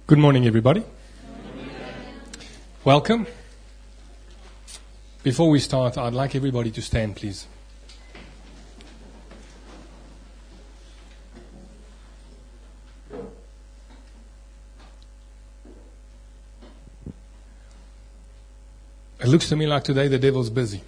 Good morning, everybody. Welcome. Before we start, I'd like everybody to stand, please. It looks to me like today the devil's busy.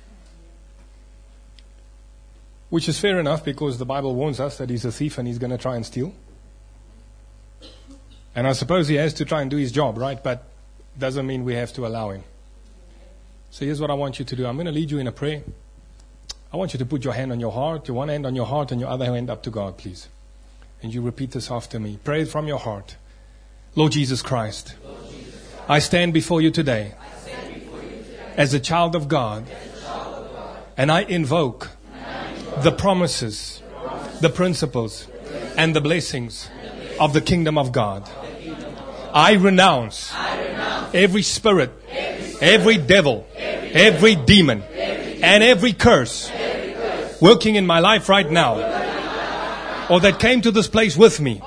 Which is fair enough, because the Bible warns us that he's a thief and he's going to try and steal. And I suppose he has to try and do his job, right? But doesn't mean we have to allow him. So here's what I want you to do. I'm going to lead you in a prayer. I want you to put your hand on your heart, your one hand on your heart and your other hand up to God, please. And you repeat this after me. Pray it from your heart. Lord Jesus Christ, I stand before you today as a child of God, and I invoke the promises, the principles, and the blessings of the kingdom of God. I renounce every spirit, every devil, every demon, and every curse working in my life right now, or that came to this place with me.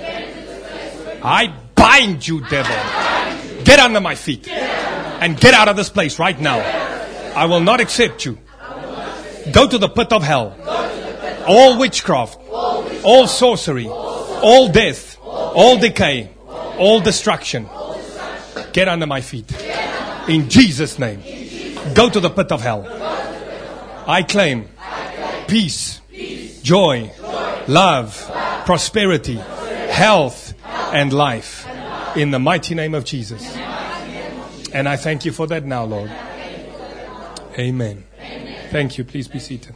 I bind you, devil. Get under my feet and get out of this place right now. I will not accept you. Go to the pit of hell. All witchcraft, all sorcery, all death, all decay, all destruction. Get under my feet. In Jesus' name. Go to the pit of hell. I claim peace, joy, love, prosperity, health, and life. In the mighty name of Jesus. And I thank you for that now, Lord. Amen. Thank you. Please be seated.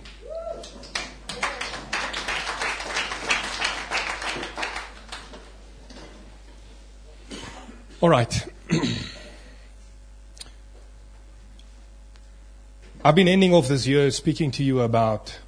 All right. I've been ending off this year speaking to you about,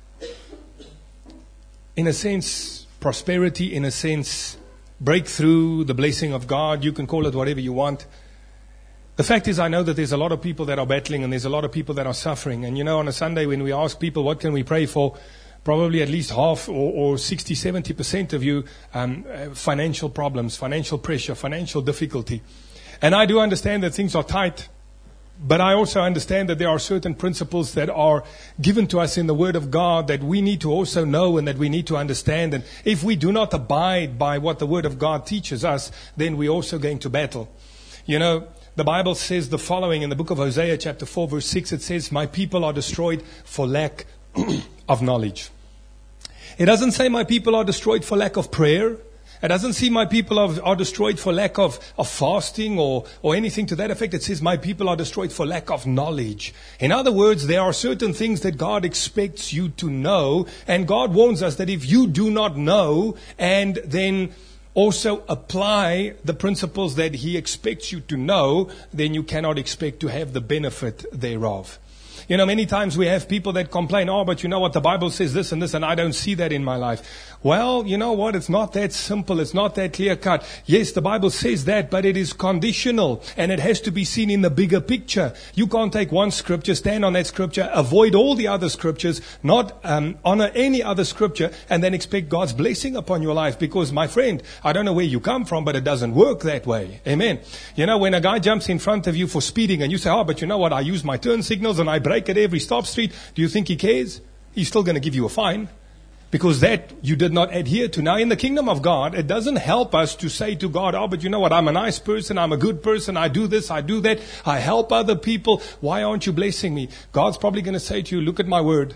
in a sense, prosperity, in a sense, breakthrough, the blessing of God. You can call it whatever you want. The fact is, I know that there's a lot of people that are battling and there's a lot of people that are suffering. And you know, on a Sunday when we ask people, what can we pray for? Probably at least half or 60, 70% of you, financial problems, financial pressure, financial difficulty. And I do understand that things are tight, but I also understand that there are certain principles that are given to us in the Word of God that we need to also know and that we need to understand. And if we do not abide by what the Word of God teaches us, then we're also going to battle. You know, the Bible says the following in the book of Hosea chapter 4 verse 6. It says, my people are destroyed for lack of knowledge. It doesn't say my people are destroyed for lack of prayer. It doesn't say my people are destroyed for lack of fasting or anything to that effect. It says my people are destroyed for lack of knowledge. In other words, there are certain things that God expects you to know. And God warns us that if you do not know and then also apply the principles that He expects you to know, then you cannot expect to have the benefit thereof. You know, many times we have people that complain, oh, but you know what, the Bible says this and this, and I don't see that in my life. Well, you know what, it's not that simple, it's not that clear cut. Yes, the Bible says that, but it is conditional, and it has to be seen in the bigger picture. You can't take one scripture, stand on that scripture, avoid all the other scriptures, not honor any other scripture, and then expect God's blessing upon your life. Because, my friend, I don't know where you come from, but it doesn't work that way. Amen. You know, when a guy jumps in front of you for speeding, and you say, oh, but you know what, I use my turn signals, and I brake at every stop street, do you think he cares? He's still going to give you a fine because that you did not adhere to. Now, in the kingdom of God, it doesn't help us to say to God, oh, but you know what, I'm a nice person, I'm a good person, I do this, I do that, I help other people, why aren't you blessing me? God's probably going to say to you, look at my word.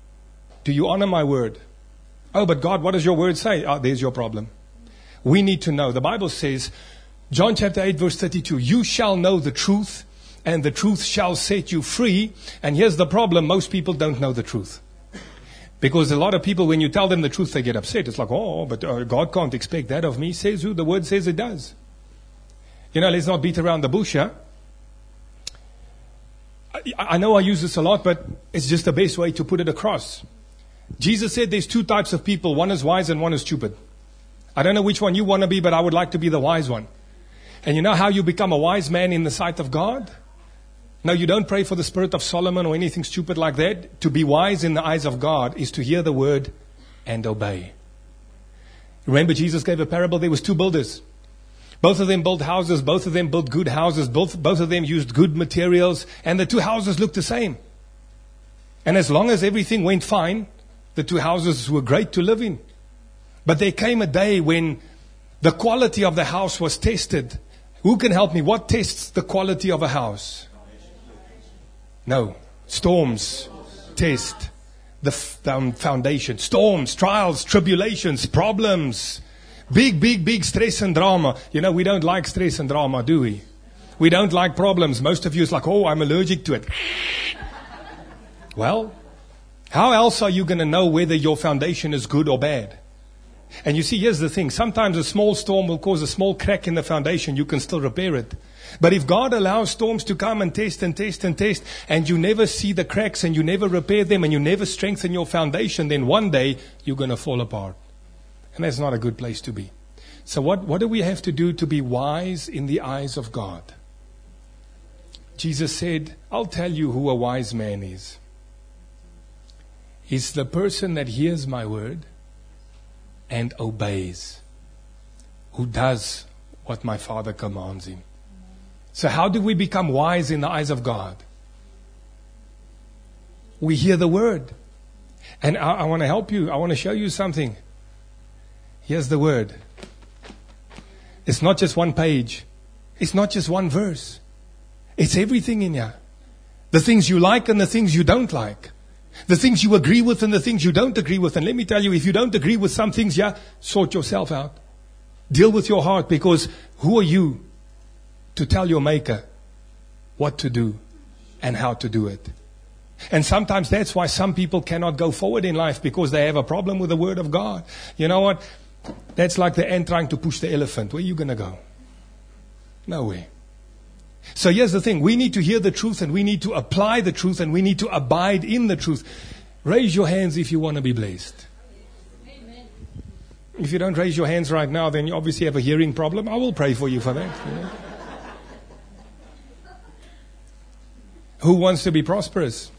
Do you honor my word? Oh, but God, what does your word say? Oh, there's your problem. We need to know. The Bible says, John chapter 8 verse 32, you shall know the truth, and the truth shall set you free. And here's the problem. Most people don't know the truth. Because a lot of people, when you tell them the truth, they get upset. It's like, oh, but God can't expect that of me. Says who? The word says it does. You know, let's not beat around the bush, huh? I know I use this a lot, but it's just the best way to put it across. Jesus said there's two types of people. One is wise and one is stupid. I don't know which one you want to be, but I would like to be the wise one. And you know how you become a wise man in the sight of God? No, you don't pray for the spirit of Solomon or anything stupid like that. To be wise in the eyes of God is to hear the word and obey. Remember, Jesus gave a parable. There was two builders. Both of them built houses. Both of them built good houses. Both of them used good materials. And the two houses looked the same. And as long as everything went fine, the two houses were great to live in. But there came a day when the quality of the house was tested. Who can help me? What tests the quality of a house? No. Storms test the foundation. Storms, trials, tribulations, problems. Big stress and drama. You know, we don't like stress and drama, do we? We don't like problems. Most of you is like, oh, I'm allergic to it. Well, how else are you going to know whether your foundation is good or bad? And you see, here's the thing. Sometimes a small storm will cause a small crack in the foundation. You can still repair it. But if God allows storms to come and test, and you never see the cracks and you never repair them and you never strengthen your foundation, then one day you're going to fall apart. And that's not a good place to be. So what do we have to do to be wise in the eyes of God? Jesus said, I'll tell you who a wise man is. He's the person that hears my word and obeys, who does what my Father commands him. So how do we become wise in the eyes of God? We hear the word. And I want to help you. I want to show you something. Here's the word. It's not just one page. It's not just one verse. It's everything in here. The things you like and the things you don't like. The things you agree with and the things you don't agree with. And let me tell you, if you don't agree with some things, sort yourself out. Deal with your heart, because who are you to tell your Maker what to do and how to do it? And sometimes that's why some people cannot go forward in life, because they have a problem with the Word of God. You know what? That's like the ant trying to push the elephant. Where are you going to go? Nowhere. So here's the thing. We need to hear the truth, and we need to apply the truth, and we need to abide in the truth. Raise your hands if you want to be blessed. Amen. If you don't raise your hands right now, then you obviously have a hearing problem. I will pray for you for that. You know? Who wants to be prosperous?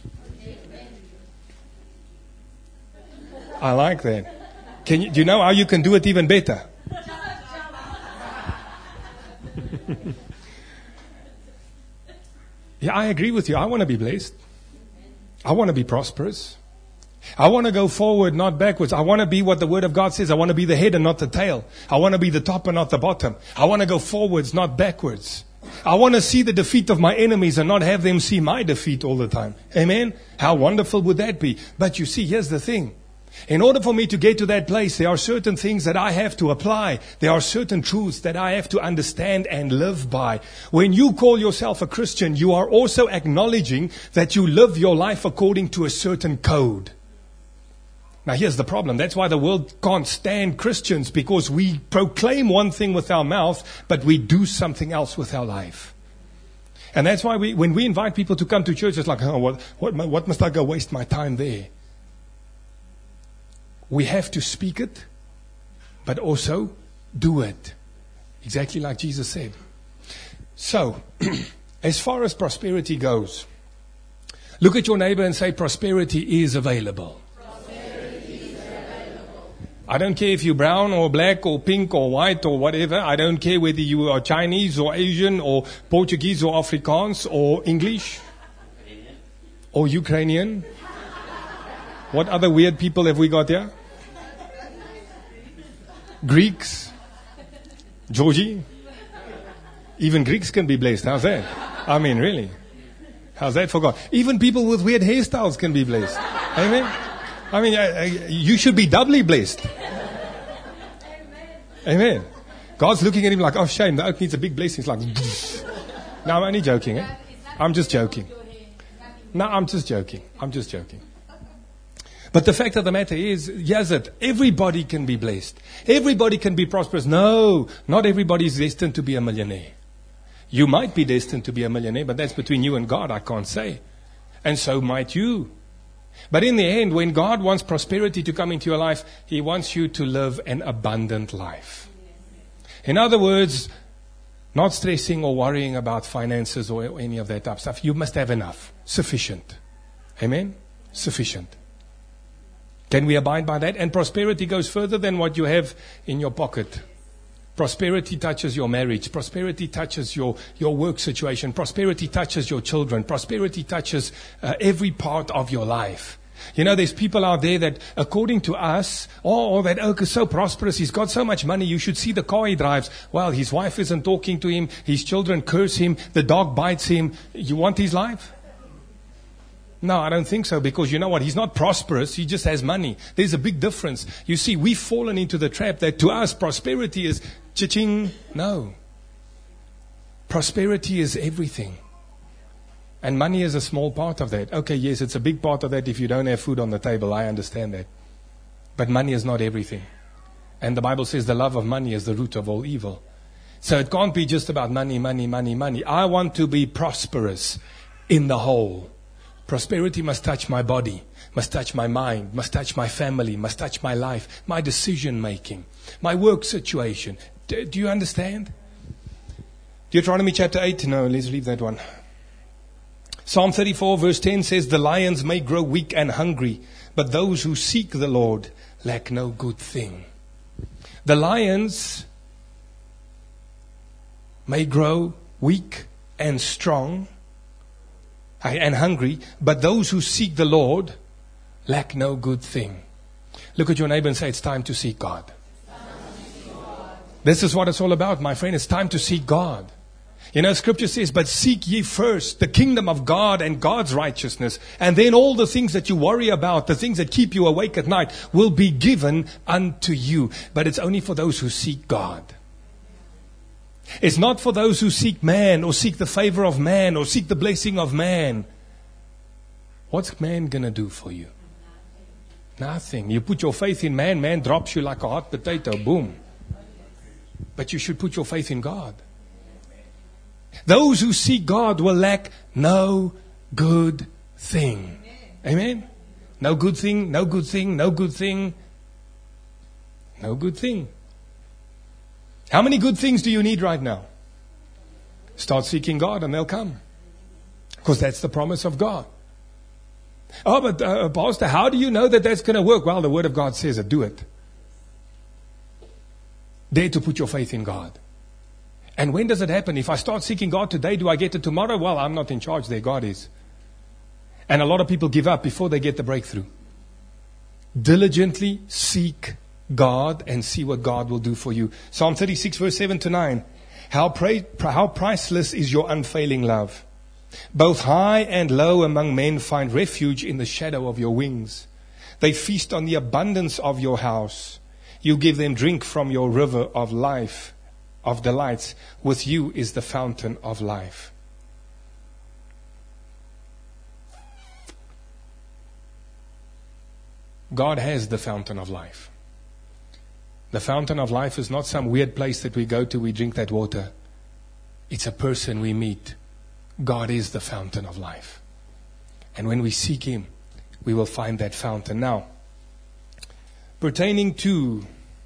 I like that. Do you know how you can do it even better? Yeah, I agree with you. I want to be blessed. I want to be prosperous. I want to go forward, not backwards. I want to be what the Word of God says. I want to be the head and not the tail. I want to be the top and not the bottom. I want to go forwards, not backwards. I want to see the defeat of my enemies and not have them see my defeat all the time. Amen? How wonderful would that be? But you see, here's the thing. In order for me to get to that place, there are certain things that I have to apply. There are certain truths that I have to understand and live by. When you call yourself a Christian, you are also acknowledging that you live your life according to a certain code. Now here's the problem. That's why the world can't stand Christians, because we proclaim one thing with our mouth, but we do something else with our life. And that's why when we invite people to come to church, it's like, oh, what must I go waste my time there? We have to speak it, but also do it. Exactly like Jesus said. So, as far as prosperity goes, look at your neighbor and say, prosperity is available. Prosperity is available. I don't care if you're brown or black or pink or white or whatever. I don't care whether you are Chinese or Asian or Portuguese or Afrikaans or English or Ukrainian. What other weird people have we got here? Greeks, Georgie. Even Greeks can be blessed. How's that? I mean, really. How's that for God? Even people with weird hairstyles can be blessed. Amen? I mean, you should be doubly blessed. Amen. God's looking at him like, oh, shame, the oak needs a big blessing. It's like, no, I'm only joking. I'm just joking. No, I'm just joking. But the fact of the matter is, yes, everybody can be blessed. Everybody can be prosperous. No, not everybody is destined to be a millionaire. You might be destined to be a millionaire, but that's between you and God, I can't say. And so might you. But in the end, when God wants prosperity to come into your life, He wants you to live an abundant life. In other words, not stressing or worrying about finances or any of that type of stuff. You must have enough. Sufficient. Amen? Sufficient. Can we abide by that? And prosperity goes further than what you have in your pocket. Prosperity touches your marriage. Prosperity touches your work situation. Prosperity touches your children. Prosperity touches every part of your life. You know, there's people out there that, according to us, that Oak is so prosperous, he's got so much money, you should see the car he drives. Well, his wife isn't talking to him, his children curse him, the dog bites him. You want his life? No, I don't think so, because you know what? He's not prosperous, he just has money. There's a big difference. You see, we've fallen into the trap that to us, prosperity is cha-ching. No. Prosperity is everything. And money is a small part of that. Okay, yes, it's a big part of that if you don't have food on the table. I understand that. But money is not everything. And the Bible says the love of money is the root of all evil. So it can't be just about money, money, money, money. I want to be prosperous in the whole. Prosperity must touch my body, must touch my mind, must touch my family, must touch my life, my decision making, my work situation. Do you understand? Deuteronomy chapter 8. No, let's leave that one. Psalm 34 verse 10 says, the lions may grow weak and hungry, but those who seek the Lord lack no good thing. The lions may grow weak and strong and hungry, but those who seek the Lord lack no good thing. Look at your neighbor and say, it's time to seek God. This is what it's all about, my friend. It's time to seek God. You know, Scripture says, but seek ye first the kingdom of God and God's righteousness, and then all the things that you worry about, the things that keep you awake at night, will be given unto you. But it's only for those who seek God. It's not for those who seek man, or seek the favor of man, or seek the blessing of man. What's man going to do for you? Nothing. You put your faith in man, man drops you like a hot potato. Boom. But you should put your faith in God. Those who seek God will lack no good thing. Amen? No good thing, no good thing, no good thing. No good thing. How many good things do you need right now? Start seeking God and they'll come. Because that's the promise of God. Oh, but Pastor, how do you know that that's going to work? Well, the Word of God says it. Do it. Dare to put your faith in God. And when does it happen? If I start seeking God today, do I get it tomorrow? Well, I'm not in charge there. God is. And a lot of people give up before they get the breakthrough. Diligently seek God and see what God will do for you. Psalm 36 verse 7 to 9. How priceless is your unfailing love. Both high and low among men find refuge in the shadow of your wings. They feast on the abundance of your house. You give them drink from your river of life, of delights. With you is the fountain of life. God has the fountain of life. The fountain of life is not some weird place that we go to, we drink that water. It's a person we meet. God is the fountain of life. And when we seek Him, we will find that fountain. Now, pertaining to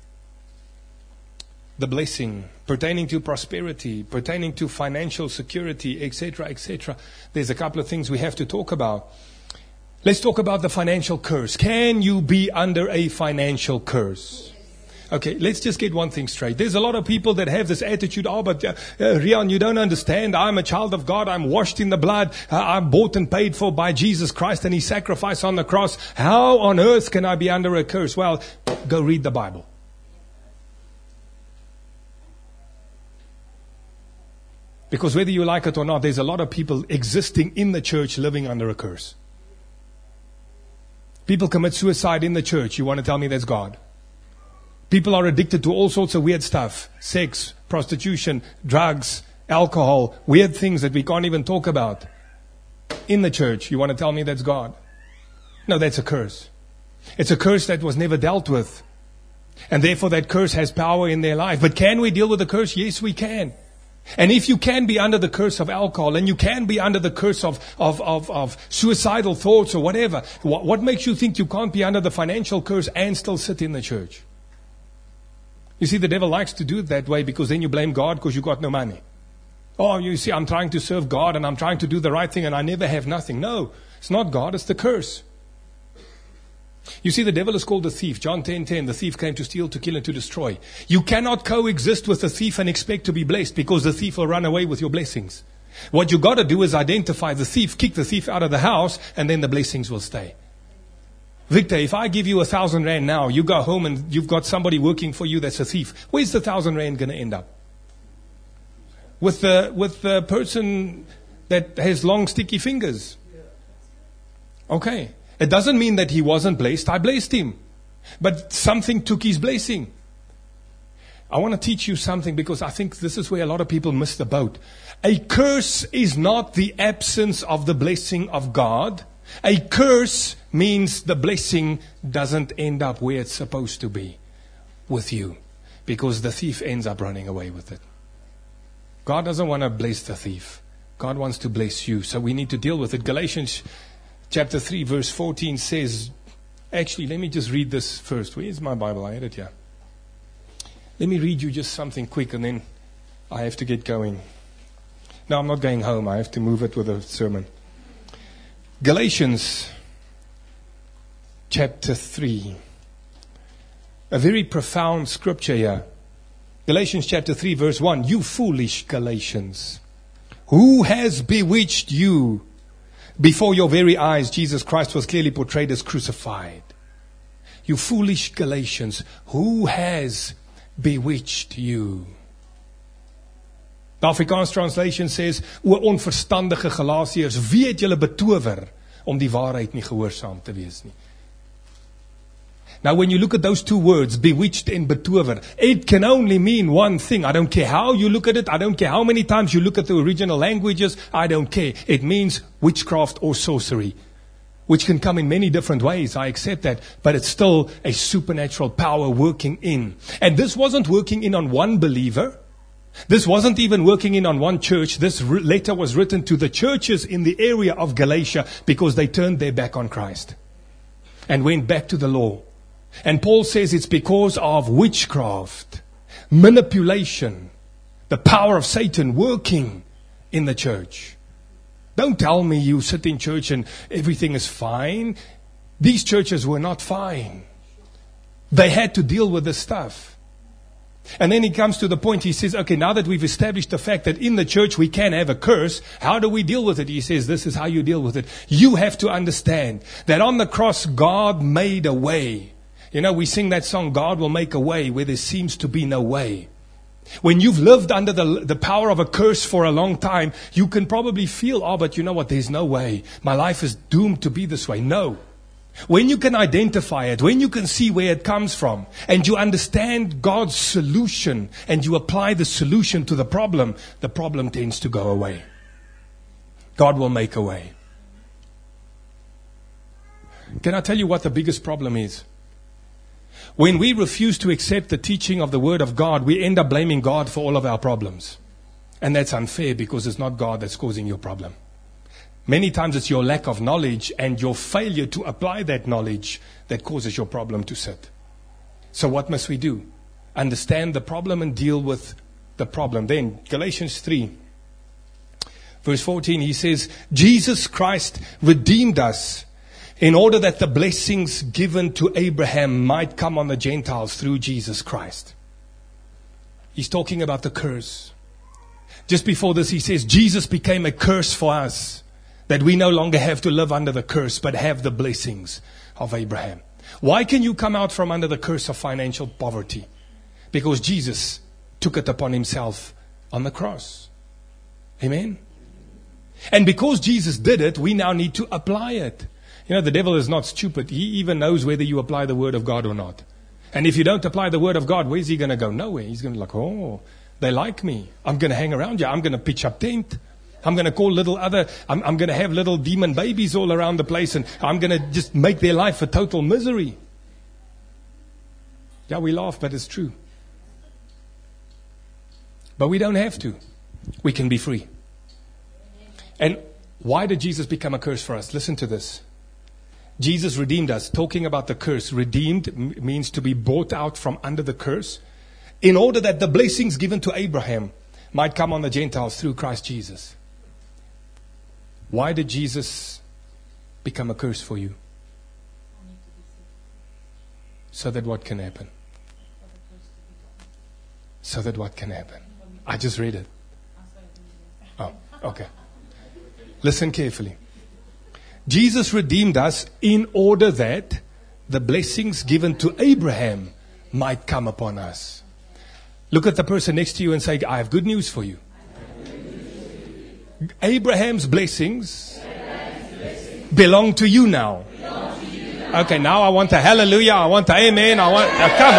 the blessing, pertaining to prosperity, pertaining to financial security, etc., there's a couple of things we have to talk about. Let's talk about the financial curse. Can you be under a financial curse? Okay, let's just get one thing straight. There's a lot of people that have this attitude, but Rian, you don't understand. I'm a child of God. I'm washed in the blood. I'm bought and paid for by Jesus Christ and His sacrifice on the cross. How on earth can I be under a curse? Well, go read the Bible. Because whether you like it or not, there's a lot of people existing in the church living under a curse. People commit suicide in the church. You want to tell me that's God? People are addicted to all sorts of weird stuff. Sex, prostitution, drugs, alcohol, weird things that we can't even talk about. In the church, you want to tell me that's God? No, that's a curse. It's a curse that was never dealt with. And therefore that curse has power in their life. But can we deal with the curse? Yes, we can. And if you can be under the curse of alcohol, and you can be under the curse of suicidal thoughts or whatever, what makes you think you can't be under the financial curse and still sit in the church? You see, the devil likes to do it that way because then you blame God because you got no money. Oh, you see, I'm trying to serve God and I'm trying to do the right thing and I never have nothing. No, it's not God, it's the curse. You see, the devil is called the thief. John 10:10, the thief came to steal, to kill, and to destroy. You cannot coexist with the thief and expect to be blessed, because the thief will run away with your blessings. What you got to do is identify the thief, kick the thief out of the house, and then the blessings will stay. Victor, if I give you 1,000 rand now, you go home and you've got somebody working for you that's a thief, where's the 1,000 rand going to end up? With the person that has long sticky fingers. Okay. It doesn't mean that he wasn't blessed. I blessed him. But something took his blessing. I want to teach you something, because I think this is where a lot of people miss the boat. A curse is not the absence of the blessing of God. A curse means the blessing doesn't end up where it's supposed to be, with you, because the thief ends up running away with it. God doesn't want to bless the thief. God wants to bless you. So we need to deal with it. Galatians chapter 3 verse 14 says, actually, let me just read this first. Where's my Bible? I had it here. Let me read you just something quick, and then I have to get going. No, I'm not going home. I have to move it with a sermon. Galatians chapter 3. A very profound scripture here. Galatians chapter 3 verse 1. You foolish Galatians, who has bewitched you? Before your very eyes, Jesus Christ was clearly portrayed as crucified. You foolish Galatians, who has bewitched you? The Afrikaans translation says, O onverstandige Galasiërs, wie het julle betower om die waarheid nie gehoorsaam te wees nie? Now, when you look at those two words, bewitched and betower, it can only mean one thing. I don't care how you look at it. I don't care how many times you look at the original languages. I don't care. It means witchcraft or sorcery, which can come in many different ways. I accept that. But it's still a supernatural power working in. And this wasn't working in on one believer. This wasn't even working in on one church. This letter was written to the churches in the area of Galatia, because they turned their back on Christ and went back to the law. And Paul says it's because of witchcraft, manipulation, the power of Satan working in the church. Don't tell me you sit in church and everything is fine. These churches were not fine. They had to deal with this stuff. And then he comes to the point, he says, okay, now that we've established the fact that in the church we can have a curse, how do we deal with it? He says, this is how you deal with it. You have to understand that on the cross, God made a way. You know, we sing that song, God will make a way where there seems to be no way. When you've lived under the power of a curse for a long time, you can probably feel, oh, but you know what, there's no way. My life is doomed to be this way. No. When you can identify it, when you can see where it comes from, and you understand God's solution, and you apply the solution to the problem tends to go away. God will make a way. Can I tell you what the biggest problem is? When we refuse to accept the teaching of the Word of God, we end up blaming God for all of our problems. And that's unfair, because it's not God that's causing your problem. Many times it's your lack of knowledge and your failure to apply that knowledge that causes your problem to sit. So what must we do? Understand the problem and deal with the problem. Then, Galatians 3, verse 14, he says, Jesus Christ redeemed us in order that the blessings given to Abraham might come on the Gentiles through Jesus Christ. He's talking about the curse. Just before this, he says, Jesus became a curse for us, that we no longer have to live under the curse, but have the blessings of Abraham. Why can you come out from under the curse of financial poverty? Because Jesus took it upon himself on the cross. Amen? And because Jesus did it, we now need to apply it. You know, the devil is not stupid. He even knows whether you apply the Word of God or not. And if you don't apply the Word of God, where's he going to go? Nowhere. He's going to be like, oh, they like me. I'm going to hang around you. I'm going to pitch up tent. I'm going to call I'm going to have little demon babies all around the place, and I'm going to just make their life a total misery. Yeah, we laugh, but it's true. But we don't have to. We can be free. And why did Jesus become a curse for us? Listen to this. Jesus redeemed us. Talking about the curse. Redeemed means to be bought out from under the curse, in order that the blessings given to Abraham might come on the Gentiles through Christ Jesus. Why did Jesus become a curse for you? So that what can happen? So that what can happen? I just read it. Oh, okay. Listen carefully. Jesus redeemed us in order that the blessings given to Abraham might come upon us. Look at the person next to you and say, I have good news for you. Abraham's blessings belong to you now. Okay, now I want a hallelujah, I want a amen, I want, come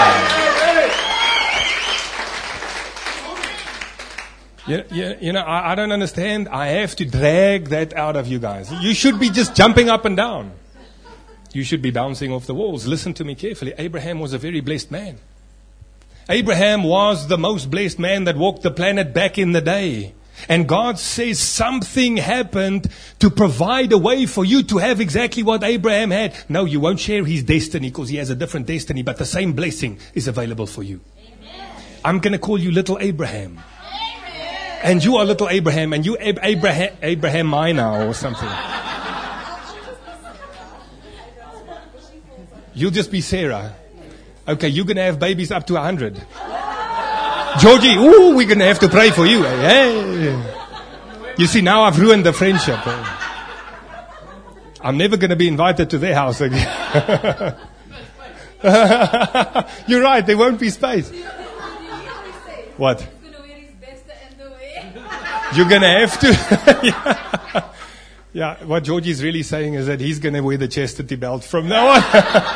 on. You know, I don't understand. I have to drag that out of you guys. You should be just jumping up and down. You should be bouncing off the walls. Listen to me carefully. Abraham was a very blessed man. Abraham was the most blessed man that walked the planet back in the day. And God says something happened to provide a way for you to have exactly what Abraham had. No, you won't share his destiny because he has a different destiny, but the same blessing is available for you. Amen. I'm going to call you little Abraham. Amen. And you are little Abraham, and you Abraham Minor or something. You'll just be Sarah. Okay, you're going to have babies up to 100. Georgie, we're going to have to pray for you. Hey. You see, now I've ruined the friendship. I'm never going to be invited to their house again. You're right, there won't be space. What? You're going to have to. Yeah, what Georgie's really saying is that he's going to wear the chastity belt from now on.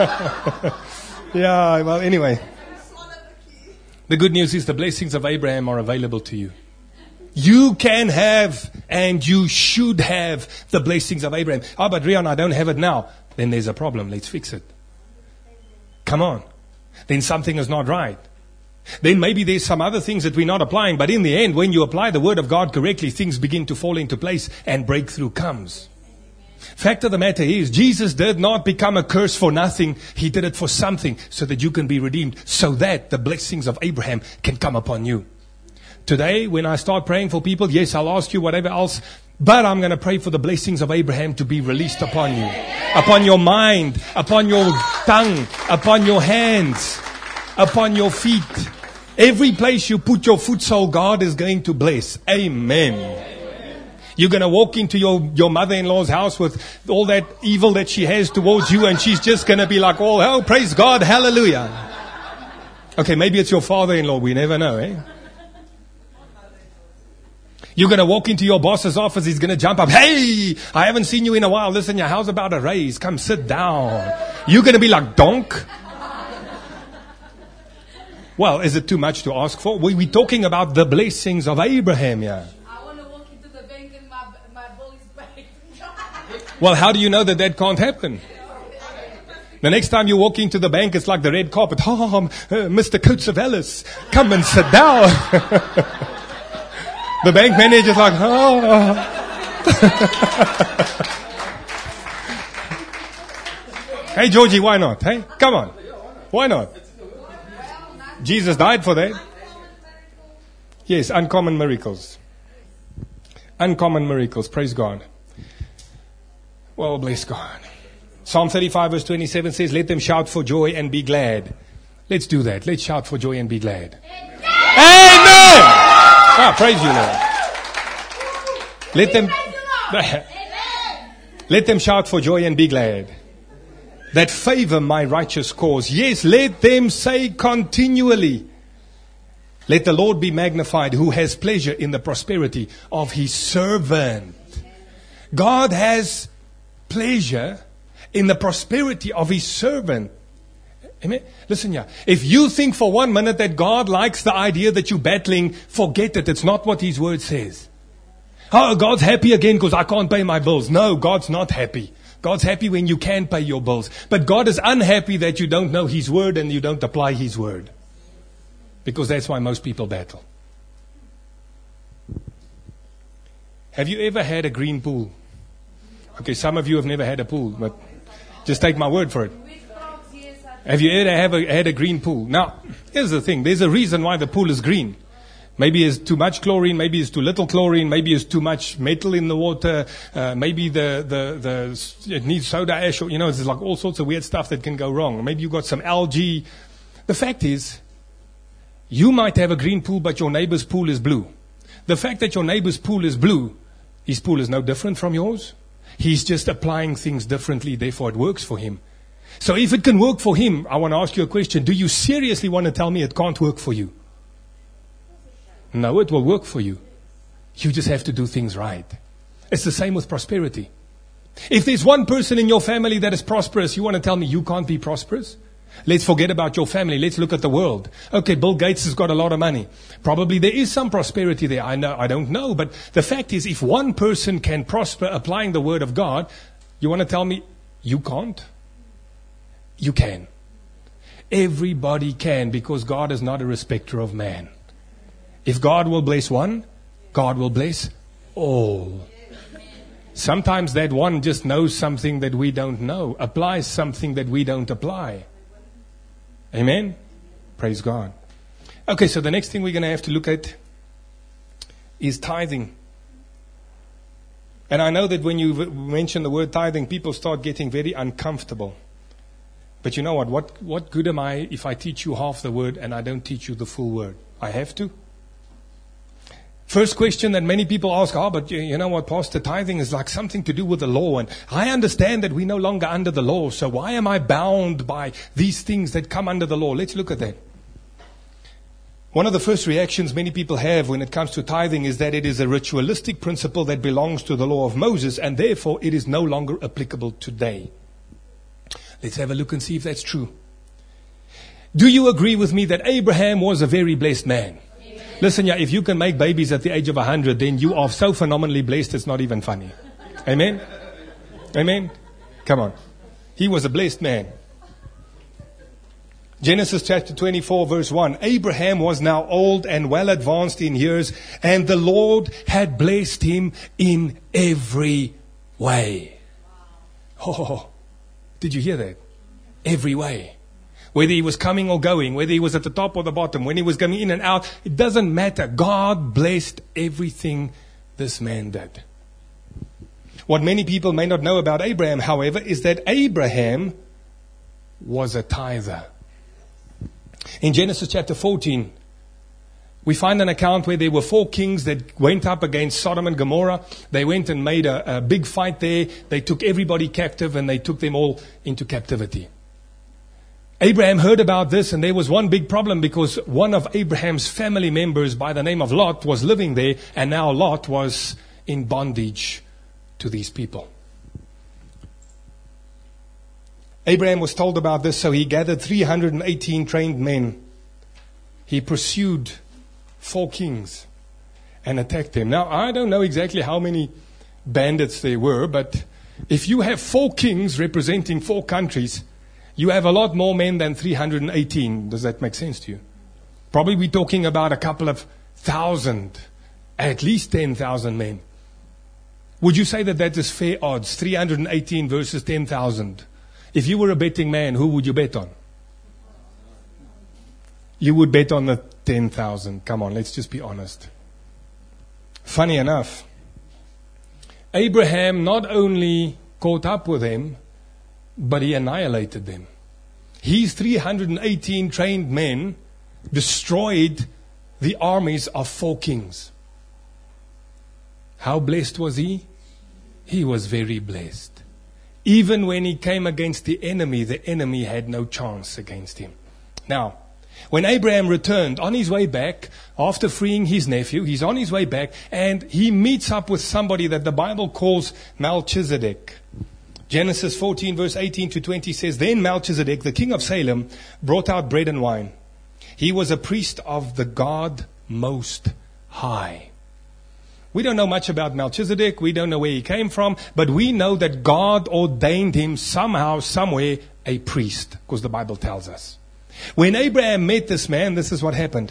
Yeah, well, anyway. The good news is the blessings of Abraham are available to you. You can have and you should have the blessings of Abraham. Oh, but Rion, I don't have it now. Then there's a problem. Let's fix it. Come on. Then something is not right. Then maybe there's some other things that we're not applying. But in the end, when you apply the word of God correctly, things begin to fall into place and breakthrough comes. Fact of the matter is, Jesus did not become a curse for nothing. He did it for something so that you can be redeemed, so that the blessings of Abraham can come upon you. Today, when I start praying for people, yes, I'll ask you whatever else, but I'm going to pray for the blessings of Abraham to be released upon you, upon your mind, upon your tongue, upon your hands, upon your feet. Every place you put your foot sole, God is going to bless. Amen. You're going to walk into your mother-in-law's house with all that evil that she has towards you, and she's just going to be like, oh, praise God, hallelujah. Okay, maybe it's your father-in-law. We never know, eh? You're going to walk into your boss's office. He's going to jump up. Hey, I haven't seen you in a while. Listen, how's about a raise? Come sit down. You're going to be like, donk. Well, is it too much to ask for? We're talking about the blessings of Abraham here. I want to walk into the bank and my bill is paid. Well, how do you know that can't happen? The next time you walk into the bank, it's like the red carpet. Mr. Coates of Ellis, come and sit down. The bank manager's like, Hey, Georgie, why not? Hey, come on. Why not? Jesus died for that. Yes, uncommon miracles. Uncommon miracles. Praise God. Well, bless God. Psalm 35 verse 27 says, let them shout for joy and be glad. Let's do that. Let's shout for joy and be glad. Amen! Ah, praise you, Lord. Let them shout for joy and be glad. That favor my righteous cause. Yes, let them say continually, let the Lord be magnified, who has pleasure in the prosperity of his servant. God has pleasure in the prosperity of his servant. Amen. Listen here. If you think for 1 minute that God likes the idea that you're battling, forget it. It's not what his word says. Oh, God's happy again because I can't pay my bills. No, God's not happy. God's happy when you can pay your bills. But God is unhappy that you don't know his word and you don't apply his word. Because that's why most people battle. Have you ever had a green pool? Okay, some of you have never had a pool, but just take my word for it. Have you ever had a green pool? Now, here's the thing. There's a reason why the pool is green. Maybe it's too much chlorine, maybe it's too little chlorine, maybe it's too much metal in the water, maybe it needs soda ash, or, it's like all sorts of weird stuff that can go wrong. Maybe you've got some algae. The fact is, you might have a green pool, but your neighbor's pool is blue. The fact that your neighbor's pool is blue, his pool is no different from yours. He's just applying things differently, therefore it works for him. So if it can work for him, I want to ask you a question. Do you seriously want to tell me it can't work for you? No, it will work for you. You just have to do things right. It's the same with prosperity. If there's one person in your family that is prosperous, you want to tell me you can't be prosperous? Let's forget about your family. Let's look at the world. Okay, Bill Gates has got a lot of money. Probably there is some prosperity there. I don't know. But the fact is, if one person can prosper applying the word of God, you want to tell me you can't? You can. Everybody can, because God is not a respecter of man. If God will bless one, God will bless all. Sometimes that one just knows something that we don't know, applies something that we don't apply. Amen? Praise God. Okay, so the next thing we're going to have to look at is tithing. And I know that when you mention the word tithing, people start getting very uncomfortable. But you know what? What good am I if I teach you half the word and I don't teach you the full word? I have to. First question that many people ask, but you know what, Pastor, tithing is like something to do with the law. And I understand that we're no longer under the law. So why am I bound by these things that come under the law? Let's look at that. One of the first reactions many people have when it comes to tithing is that it is a ritualistic principle that belongs to the law of Moses, and therefore it is no longer applicable today. Let's have a look and see if that's true. Do you agree with me that Abraham was a very blessed man? Listen, if you can make babies at the age of 100, then you are so phenomenally blessed, it's not even funny. Amen? Amen? Come on. He was a blessed man. Genesis chapter 24 verse 1. Abraham was now old and well advanced in years, and the Lord had blessed him in every way. Oh, did you hear that? Every way. Whether he was coming or going, whether he was at the top or the bottom, when he was coming in and out, it doesn't matter. God blessed everything this man did. What many people may not know about Abraham, however, is that Abraham was a tither. In Genesis chapter 14, we find an account where there were 4 kings that went up against Sodom and Gomorrah. They went and made a big fight there. They took everybody captive and they took them all into captivity. Abraham heard about this, and there was one big problem, because one of Abraham's family members by the name of Lot was living there, and now Lot was in bondage to these people. Abraham was told about this, so he gathered 318 trained men. He pursued 4 kings and attacked them. Now, I don't know exactly how many bandits there were, but if you have 4 kings representing 4 countries, you have a lot more men than 318. Does that make sense to you? Probably we're talking about a couple of thousand, at least 10,000 men. Would you say that is fair odds? 318 versus 10,000. If you were a betting man, who would you bet on? You would bet on the 10,000. Come on, let's just be honest. Funny enough, Abraham not only caught up with them, but he annihilated them. His 318 trained men destroyed the armies of 4 kings. How blessed was he? He was very blessed. Even when he came against the enemy had no chance against him. Now, when Abraham returned on his way back, after freeing his nephew, he's on his way back, and he meets up with somebody that the Bible calls Melchizedek. Genesis 14 verse 18 to 20 says, Then Melchizedek, the king of Salem, brought out bread and wine. He was a priest of the God Most High. We don't know much about Melchizedek. We don't know where he came from. But we know that God ordained him somehow, somewhere, a priest. Because the Bible tells us. When Abraham met this man, this is what happened.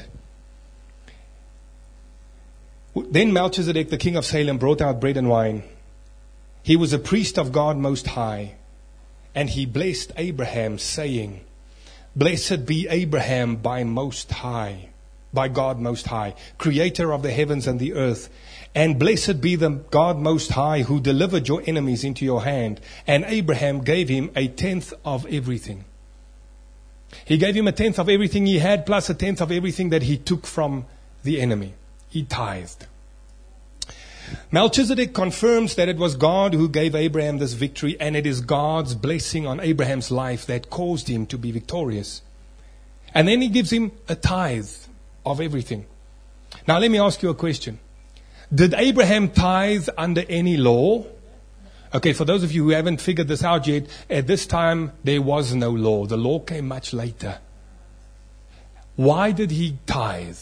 Then Melchizedek, the king of Salem, brought out bread and wine. He was a priest of God Most High, and he blessed Abraham, saying, Blessed be Abraham by Most High, by God Most High, creator of the heavens and the earth. And blessed be the God Most High who delivered your enemies into your hand. And Abraham gave him a tenth of everything. He gave him a tenth of everything he had, plus a tenth of everything that he took from the enemy. He tithed. Melchizedek confirms that it was God who gave Abraham this victory, and it is God's blessing on Abraham's life that caused him to be victorious. And then he gives him a tithe of everything. Now let me ask you a question. Did Abraham tithe under any law? Okay, for those of you who haven't figured this out yet, at this time there was no law. The law came much later. Why did he tithe?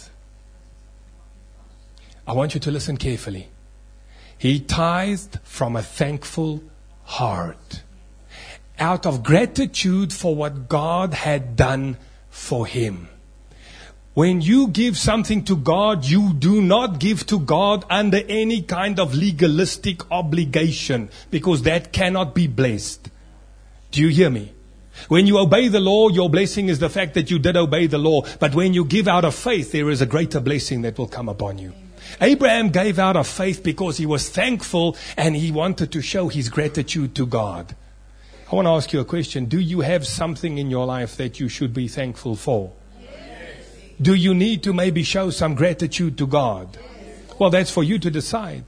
I want you to listen carefully. He tithed from a thankful heart, out of gratitude for what God had done for him. When you give something to God, you do not give to God under any kind of legalistic obligation, because that cannot be blessed. Do you hear me? When you obey the law, your blessing is the fact that you did obey the law. But when you give out of faith, there is a greater blessing that will come upon you. Abraham gave out of faith because he was thankful and he wanted to show his gratitude to God. I want to ask you a question. Do you have something in your life that you should be thankful for? Do you need to maybe show some gratitude to God? Well, that's for you to decide.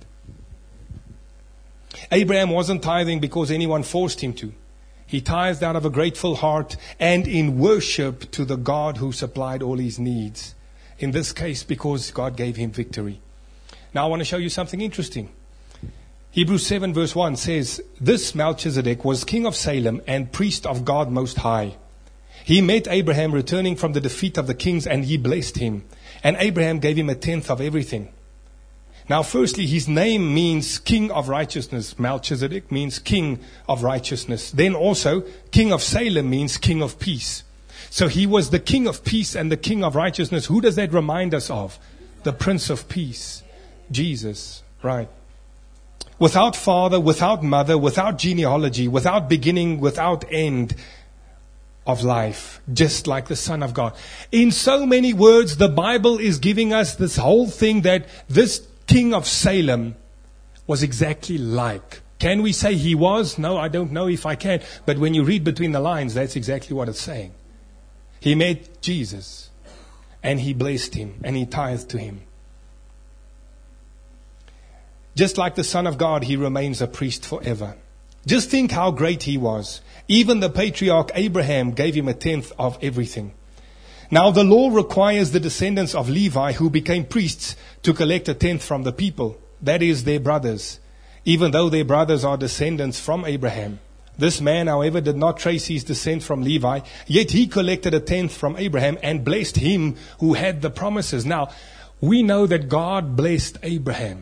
Abraham wasn't tithing because anyone forced him to. He tithed out of a grateful heart and in worship to the God who supplied all his needs. In this case, because God gave him victory. Now I want to show you something interesting. Hebrews 7 verse 1 says, this Melchizedek was king of Salem and priest of God Most High. He met Abraham returning from the defeat of the kings, and he blessed him. And Abraham gave him a tenth of everything. Now, firstly, his name means king of righteousness. Melchizedek means king of righteousness. Then also, king of Salem means king of peace. So he was the king of peace and the king of righteousness. Who does that remind us of? The Prince of Peace. Jesus, right? Without father, without mother, without genealogy, without beginning, without end of life, just like the Son of God. In so many words, the Bible is giving us this whole thing that this king of Salem was exactly like. Can we say he was? No, I don't know if I can. But when you read between the lines, that's exactly what it's saying. He met Jesus and he blessed him and he tithed to him. Just like the Son of God, he remains a priest forever. Just think how great he was. Even the patriarch Abraham gave him a tenth of everything. Now the law requires the descendants of Levi who became priests to collect a tenth from the people. That is their brothers. Even though their brothers are descendants from Abraham. This man, however, did not trace his descent from Levi. Yet he collected a tenth from Abraham and blessed him who had the promises. Now, we know that God blessed Abraham.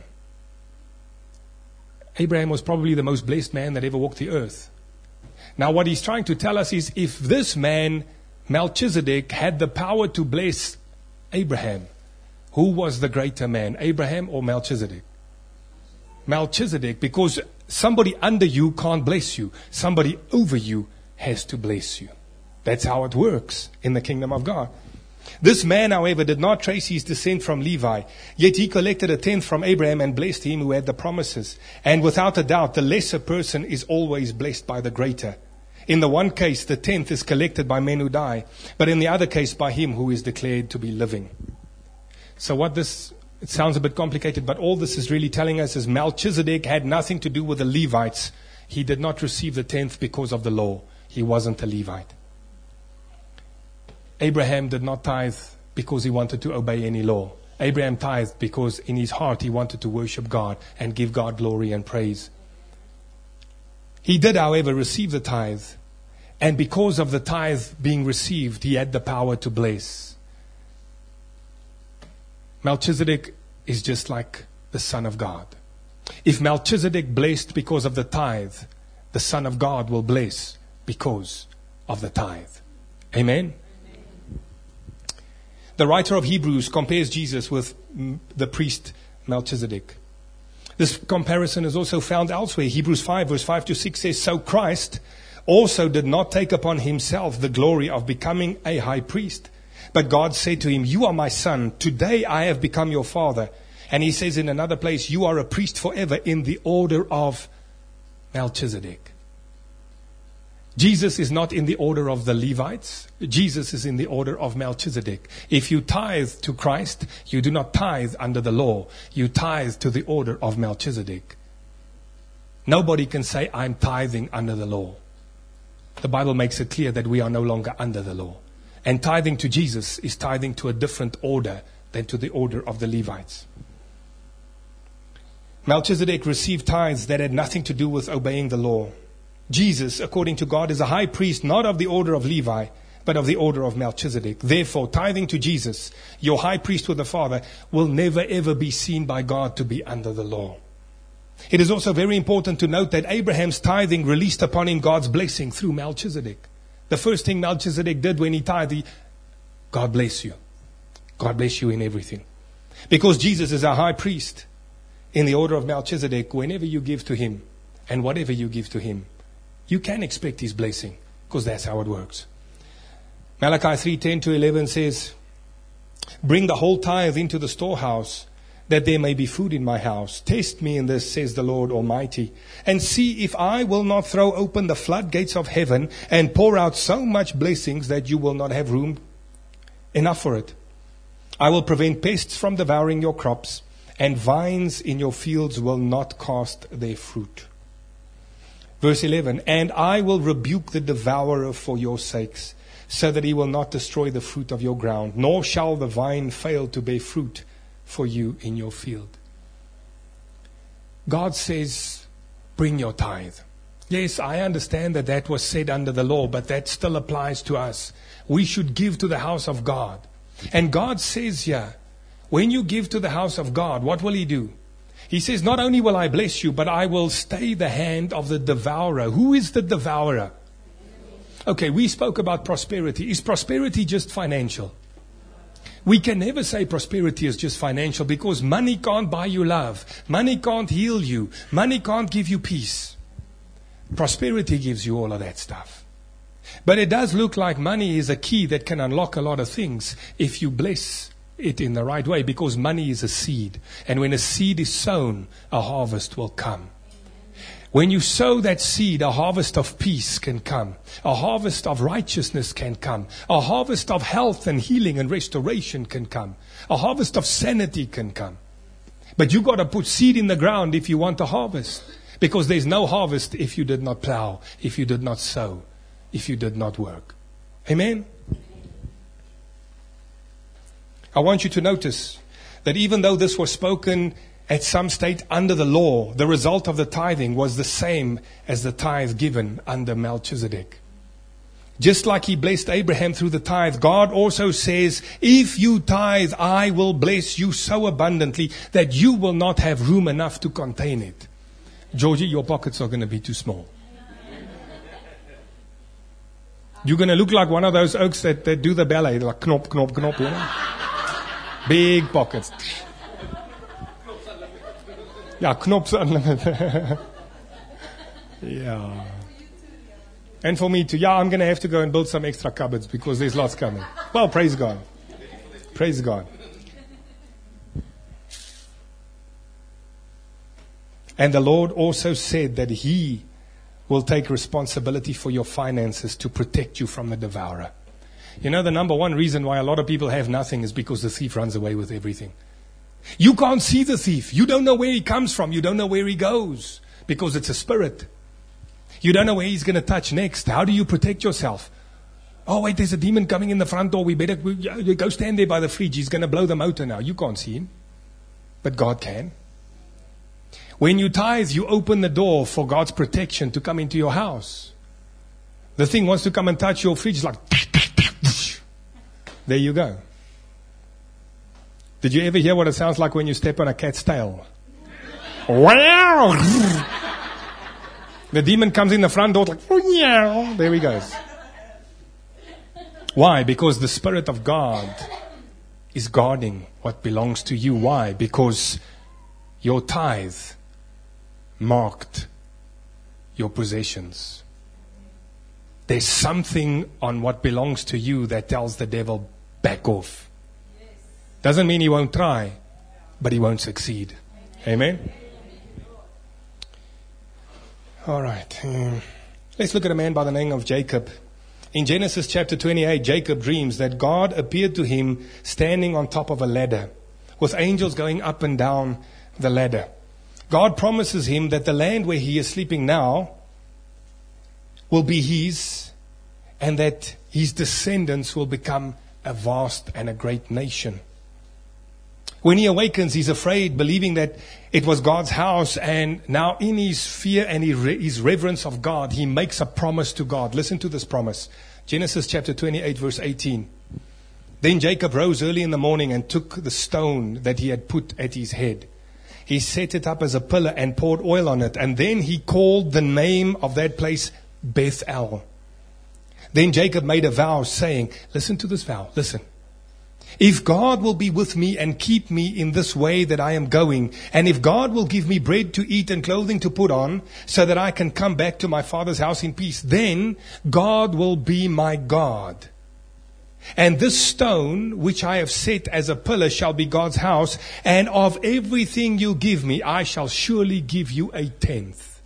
Abraham was probably the most blessed man that ever walked the earth. Now what he's trying to tell us is, if this man, Melchizedek, had the power to bless Abraham, who was the greater man, Abraham or Melchizedek? Melchizedek, because somebody under you can't bless you. Somebody over you has to bless you. That's how it works in the kingdom of God. This man, however, did not trace his descent from Levi, yet he collected a tenth from Abraham and blessed him who had the promises. And without a doubt, the lesser person is always blessed by the greater. In the one case, the tenth is collected by men who die, but in the other case, by him who is declared to be living. So it sounds a bit complicated, but all this is really telling us is Melchizedek had nothing to do with the Levites. He did not receive the tenth because of the law. He wasn't a Levite. Abraham did not tithe because he wanted to obey any law. Abraham tithed because in his heart he wanted to worship God and give God glory and praise. He did, however, receive the tithe. And because of the tithe being received, he had the power to bless. Melchizedek is just like the Son of God. If Melchizedek blessed because of the tithe, the Son of God will bless because of the tithe. Amen? The writer of Hebrews compares Jesus with the priest Melchizedek. This comparison is also found elsewhere. Hebrews 5 verse 5 to 6 says, so Christ also did not take upon himself the glory of becoming a high priest, But God said to him, you are my son. Today I have become your father. And he says in another place, you are a priest forever in the order of Melchizedek. Jesus is not in the order of the Levites. Jesus is in the order of Melchizedek. If you tithe to Christ, you do not tithe under the law. You tithe to the order of Melchizedek. Nobody can say, I'm tithing under the law. The Bible makes it clear that we are no longer under the law. And tithing to Jesus is tithing to a different order than to the order of the Levites. Melchizedek received tithes that had nothing to do with obeying the law. Jesus, according to God, is a high priest not of the order of Levi, but of the order of Melchizedek. Therefore, tithing to Jesus, your high priest with the Father, will never ever be seen by God to be under the law. It is also very important to note that Abraham's tithing released upon him God's blessing through Melchizedek. The first thing Melchizedek did when he tithed, God bless you. God bless you in everything. Because Jesus is our high priest, in the order of Melchizedek, whenever you give to him and whatever you give to him, you can expect his blessing, because that's how it works. Malachi 3:10-11 says, bring the whole tithe into the storehouse, that there may be food in my house. Test me in this, says the Lord Almighty, and see if I will not throw open the floodgates of heaven and pour out so much blessings that you will not have room enough for it. I will prevent pests from devouring your crops, and vines in your fields will not cast their fruit. Verse 11, and I will rebuke the devourer for your sakes, so that he will not destroy the fruit of your ground, nor shall the vine fail to bear fruit for you in your field. God says, bring your tithe. Yes, I understand that that was said under the law, but that still applies to us. We should give to the house of God. And God says here, when you give to the house of God, what will He do? He says, not only will I bless you, but I will stay the hand of the devourer. Who is the devourer? Okay, we spoke about prosperity. Is prosperity just financial? We can never say prosperity is just financial, because money can't buy you love. Money can't heal you. Money can't give you peace. Prosperity gives you all of that stuff. But it does look like money is a key that can unlock a lot of things if you bless it in the right way, because money is a seed. And when a seed is sown, a harvest will come. When you sow that seed, a harvest of peace can come. A harvest of righteousness can come. A harvest of health and healing and restoration can come. A harvest of sanity can come. But you got to put seed in the ground if you want a harvest. Because there's no harvest if you did not plow, if you did not sow, if you did not work. Amen? I want you to notice that even though this was spoken at some state under the law, the result of the tithing was the same as the tithe given under Melchizedek. Just like He blessed Abraham through the tithe, God also says, if you tithe, I will bless you so abundantly that you will not have room enough to contain it. Georgie, your pockets are going to be too small. You're going to look like one of those oaks that do the ballet, like knop, knop, knop, you know? Big pockets. Yeah, knops unlimited. Yeah. And for me too. Yeah, I'm going to have to go and build some extra cupboards because there's lots coming. Well, praise God. Praise God. And the Lord also said that He will take responsibility for your finances to protect you from the devourer. You know, the number one reason why a lot of people have nothing is because the thief runs away with everything. You can't see the thief. You don't know where he comes from. You don't know where he goes, because it's a spirit. You don't know where he's going to touch next. How do you protect yourself? Oh, wait, there's a demon coming in the front door. We better go stand there by the fridge. He's going to blow the motor now. You can't see him, but God can. When you tithe, you open the door for God's protection to come into your house. The thing wants to come and touch your fridge, like, there you go. Did you ever hear what it sounds like when you step on a cat's tail? Wow! The demon comes in the front door, like, there he goes. Why? Because the Spirit of God is guarding what belongs to you. Why? Because your tithe marked your possessions. There's something on what belongs to you that tells the devil, back off. Doesn't mean he won't try, but he won't succeed. Amen? All right. Let's look at a man by the name of Jacob. In Genesis chapter 28, Jacob dreams that God appeared to him standing on top of a ladder, with angels going up and down the ladder. God promises him that the land where he is sleeping now will be his, and that his descendants will become a vast and a great nation. When he awakens, he's afraid, believing that it was God's house, and now in his fear and his reverence of God, he makes a promise to God. Listen to this promise. Genesis chapter 28, verse 18. Then Jacob rose early in the morning and took the stone that he had put at his head. He set it up as a pillar and poured oil on it, and then he called the name of that place Bethel. Then Jacob made a vow, saying, listen to this vow, listen. If God will be with me and keep me in this way that I am going, and if God will give me bread to eat and clothing to put on, so that I can come back to my father's house in peace, then God will be my God. And this stone, which I have set as a pillar, shall be God's house, and of everything you give me, I shall surely give you a tenth.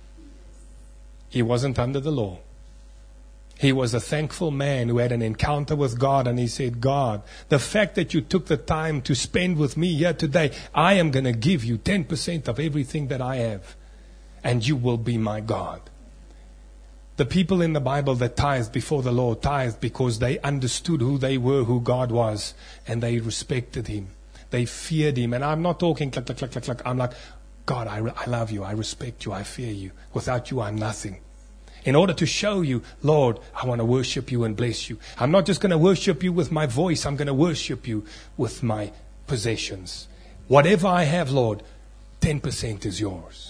He wasn't under the law. He was a thankful man who had an encounter with God, and he said, God, the fact that you took the time to spend with me here today, I am going to give you 10% of everything that I have, and you will be my God. The people in the Bible that tithed before the Lord tithed because they understood who they were, who God was, and they respected him. They feared him. And I'm not talking click, click, click, click, click. I'm like, God, I love you. I respect you. I fear you. Without you, I'm nothing. In order to show you, Lord, I want to worship you and bless you. I'm not just going to worship you with my voice. I'm going to worship you with my possessions. Whatever I have, Lord, 10% is yours.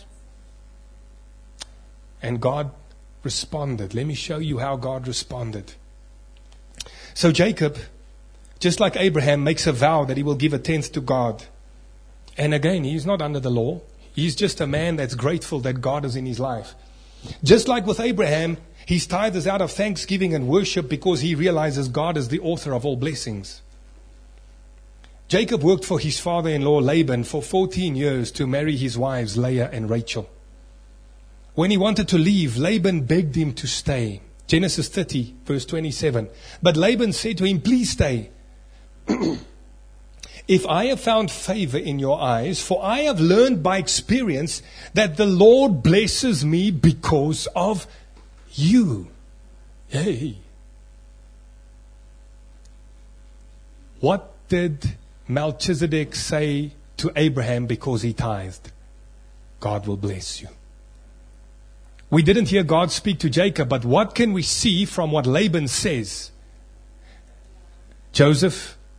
And God responded. Let me show you how God responded. So Jacob, just like Abraham, makes a vow that he will give a tenth to God. And again, he's not under the law. He's just a man that's grateful that God is in his life. Just like with Abraham, his tithe is out of thanksgiving and worship because he realizes God is the author of all blessings. Jacob worked for his father-in-law Laban for 14 years to marry his wives Leah and Rachel. When he wanted to leave, Laban begged him to stay. Genesis 30, verse 27. But Laban said to him, please stay. If I have found favor in your eyes, for I have learned by experience that the Lord blesses me because of you. Yay. What did Melchizedek say to Abraham because he tithed? God will bless you. We didn't hear God speak to Jacob, but what can we see from what Laban says? Jacob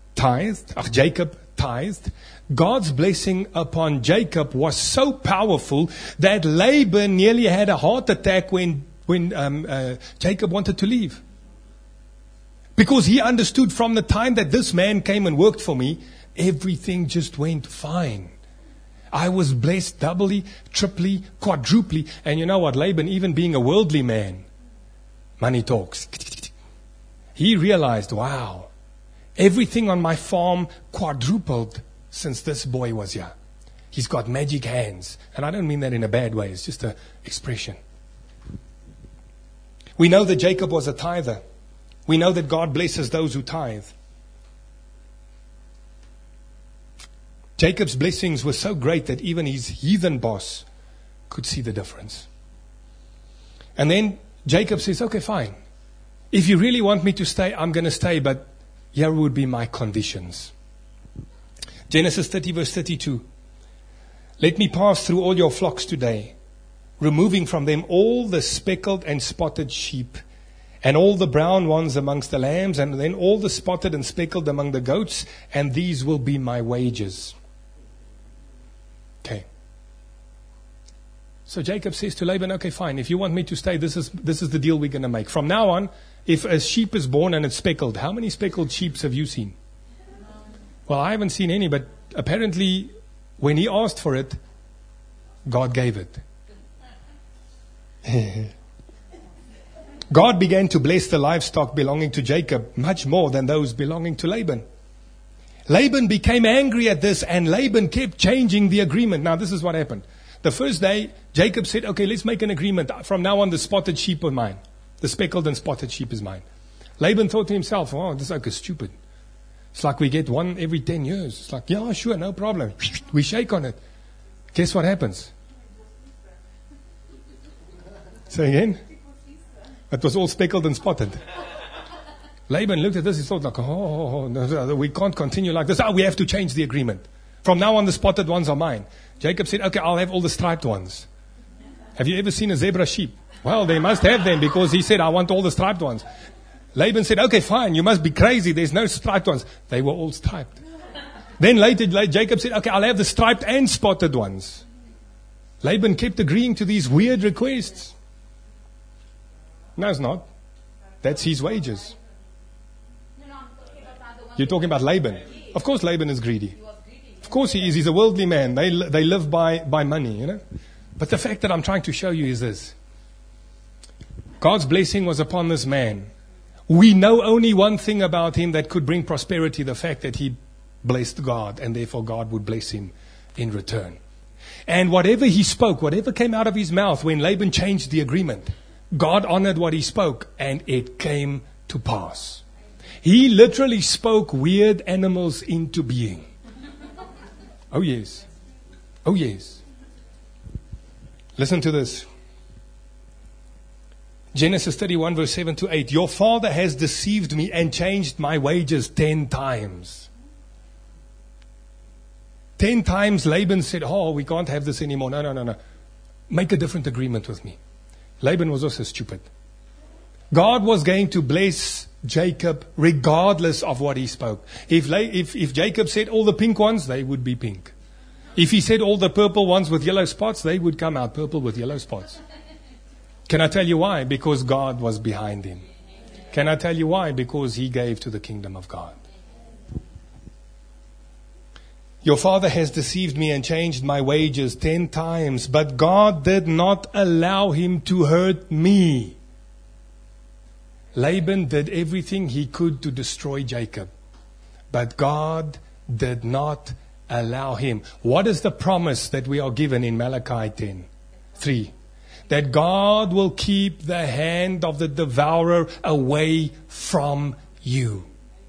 tithed. God's blessing upon Jacob was so powerful that Laban nearly had a heart attack when Jacob wanted to leave. Because he understood from the time that this man came and worked for me, everything just went fine. I was blessed doubly, triply, quadruply. And you know what? Laban, even being a worldly man, money talks. He realized, wow, everything on my farm quadrupled since this boy was here. He's got magic hands. And I don't mean that in a bad way. It's just an expression. We know that Jacob was a tither. We know that God blesses those who tithe. Jacob's blessings were so great that even his heathen boss could see the difference. And then Jacob says, okay, fine. If you really want me to stay, I'm going to stay, but here would be my conditions. Genesis 30 verse 32. Let me pass through all your flocks today, removing from them all the speckled and spotted sheep, and all the brown ones amongst the lambs, and then all the spotted and speckled among the goats, and these will be my wages. Okay. So Jacob says to Laban, okay, fine. If you want me to stay, this is the deal we're going to make. From now on, if a sheep is born and it's speckled, how many speckled sheep have you seen? Well, I haven't seen any, but apparently when he asked for it, God gave it. God began to bless the livestock belonging to Jacob much more than those belonging to Laban. Laban became angry at this, and Laban kept changing the agreement. Now, this is what happened. The first day, Jacob said, okay, let's make an agreement. From now on, the spotted sheep are mine. The speckled and spotted sheep is mine. Laban thought to himself, oh, this is like stupid. It's like we get one every 10 years. It's like, yeah, sure, no problem. We shake on it. Guess what happens? Say again? It was all speckled and spotted. Laban looked at this, he thought like, no, we can't continue like this. We have to change the agreement. From now on, the spotted ones are mine. Jacob said, okay, I'll have all the striped ones. Have you ever seen a zebra sheep? Well, they must have them because he said, I want all the striped ones. Laban said, okay, fine, you must be crazy. There's no striped ones. They were all striped. Then later, Jacob said, okay, I'll have the striped and spotted ones. Laban kept agreeing to these weird requests. No, it's not. That's his wages. You're talking about Laban. Of course Laban is greedy. Of course he is. He's a worldly man. They live by money, you know. But the fact that I'm trying to show you is this. God's blessing was upon this man. We know only one thing about him that could bring prosperity, the fact that he blessed God, and therefore God would bless him in return. And whatever he spoke, whatever came out of his mouth when Laban changed the agreement, God honored what he spoke, and it came to pass. He literally spoke weird animals into being. Oh yes. Oh yes. Listen to this. Genesis 31 verse 7 to 8. Your father has deceived me and changed my wages 10 times. 10 times Laban said, oh, we can't have this anymore. No. Make a different agreement with me. Laban was also stupid. God was going to bless Jacob regardless of what he spoke. If Jacob said all the pink ones, they would be pink. If he said all the purple ones with yellow spots, they would come out purple with yellow spots. Can I tell you why? Because God was behind him. Can I tell you why? Because he gave to the kingdom of God. Your father has deceived me and changed my wages 10 times, but God did not allow him to hurt me. Laban did everything he could to destroy Jacob, but God did not allow him. What is the promise that we are given in Malachi 10:3? That God will keep the hand of the devourer away from you.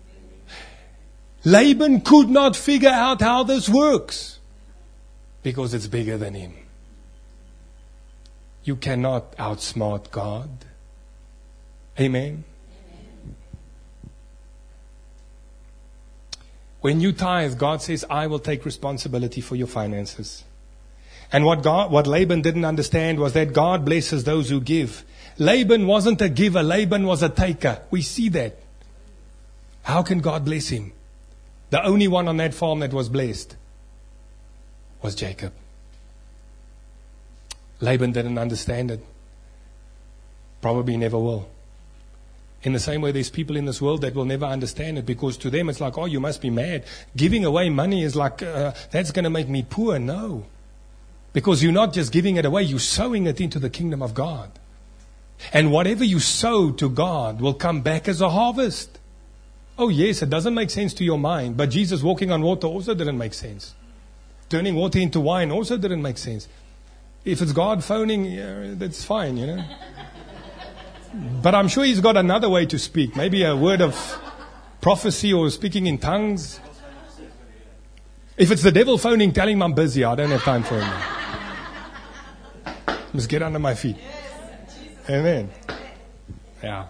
Laban could not figure out how this works because it's bigger than him. You cannot outsmart God. Amen. When you tithe, God says, I will take responsibility for your finances. And what Laban didn't understand was that God blesses those who give. Laban wasn't a giver, Laban was a taker. We see that. How can God bless him? The only one on that farm that was blessed was Jacob. Laban didn't understand it. Probably never will. In the same way, there's people in this world that will never understand it because to them it's like, oh, you must be mad. Giving away money is like, that's going to make me poor. No. Because you're not just giving it away, you're sowing it into the kingdom of God. And whatever you sow to God will come back as a harvest. Oh yes, it doesn't make sense to your mind, but Jesus walking on water also didn't make sense. Turning water into wine also didn't make sense. If it's God phoning, that's fine, you know. But I'm sure he's got another way to speak. Maybe a word of prophecy or speaking in tongues. If it's the devil phoning, tell him I'm busy. I don't have time for him. Must get under my feet. Amen. Yeah.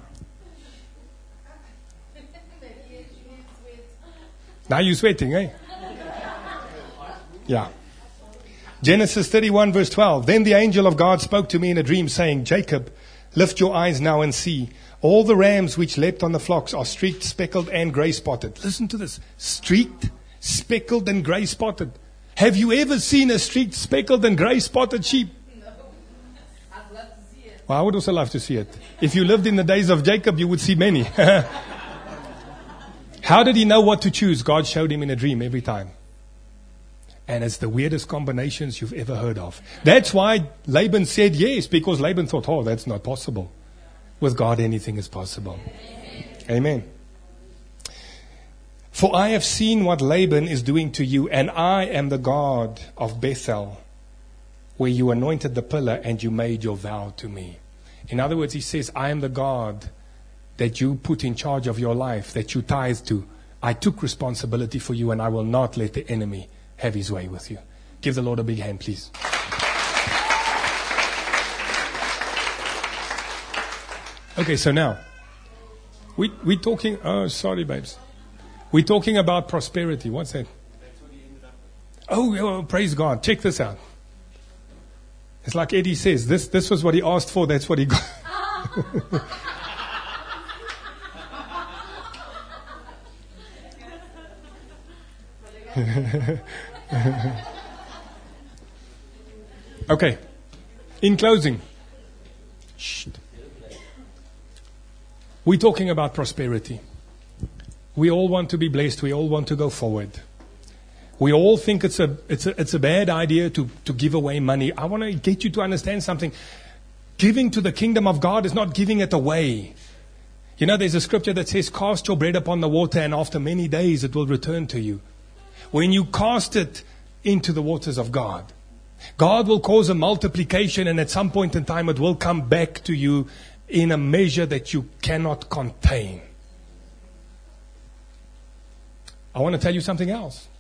Now you're sweating, eh? Yeah. Genesis 31 verse 12. Then the angel of God spoke to me in a dream saying, Jacob, lift your eyes now and see. All the rams which leapt on the flocks are streaked, speckled, and grey spotted. Listen to this. Streaked, speckled, and grey spotted. Have you ever seen a streaked, speckled, and grey spotted sheep? No. I'd love to see it. Well, I would also love to see it. If you lived in the days of Jacob, you would see many. How did he know what to choose? God showed him in a dream every time. And it's the weirdest combinations you've ever heard of. That's why Laban said yes, because Laban thought, oh, that's not possible. With God, anything is possible. Amen. For I have seen what Laban is doing to you, and I am the God of Bethel, where you anointed the pillar and you made your vow to me. In other words, he says, I am the God that you put in charge of your life, that you tithe to. I took responsibility for you, and I will not let the enemy have his way with you. Give the Lord a big hand, please. Okay, so now, we're talking, oh, sorry, babes. We're talking about prosperity. What's that? Oh, praise God. Check this out. It's like Eddie says, this was what he asked for, that's what he got. Okay. In closing, we're talking about prosperity. We all want to be blessed. We all want to go forward. We all think it's a bad idea to give away money. I want to get you to understand something. Giving to the kingdom of God is not giving it away. You know, there's a scripture that says, cast your bread upon the water, and after many days it will return to you. When you cast it into the waters of God, God will cause a multiplication, and at some point in time it will come back to you in a measure that you cannot contain. I want to tell you something else.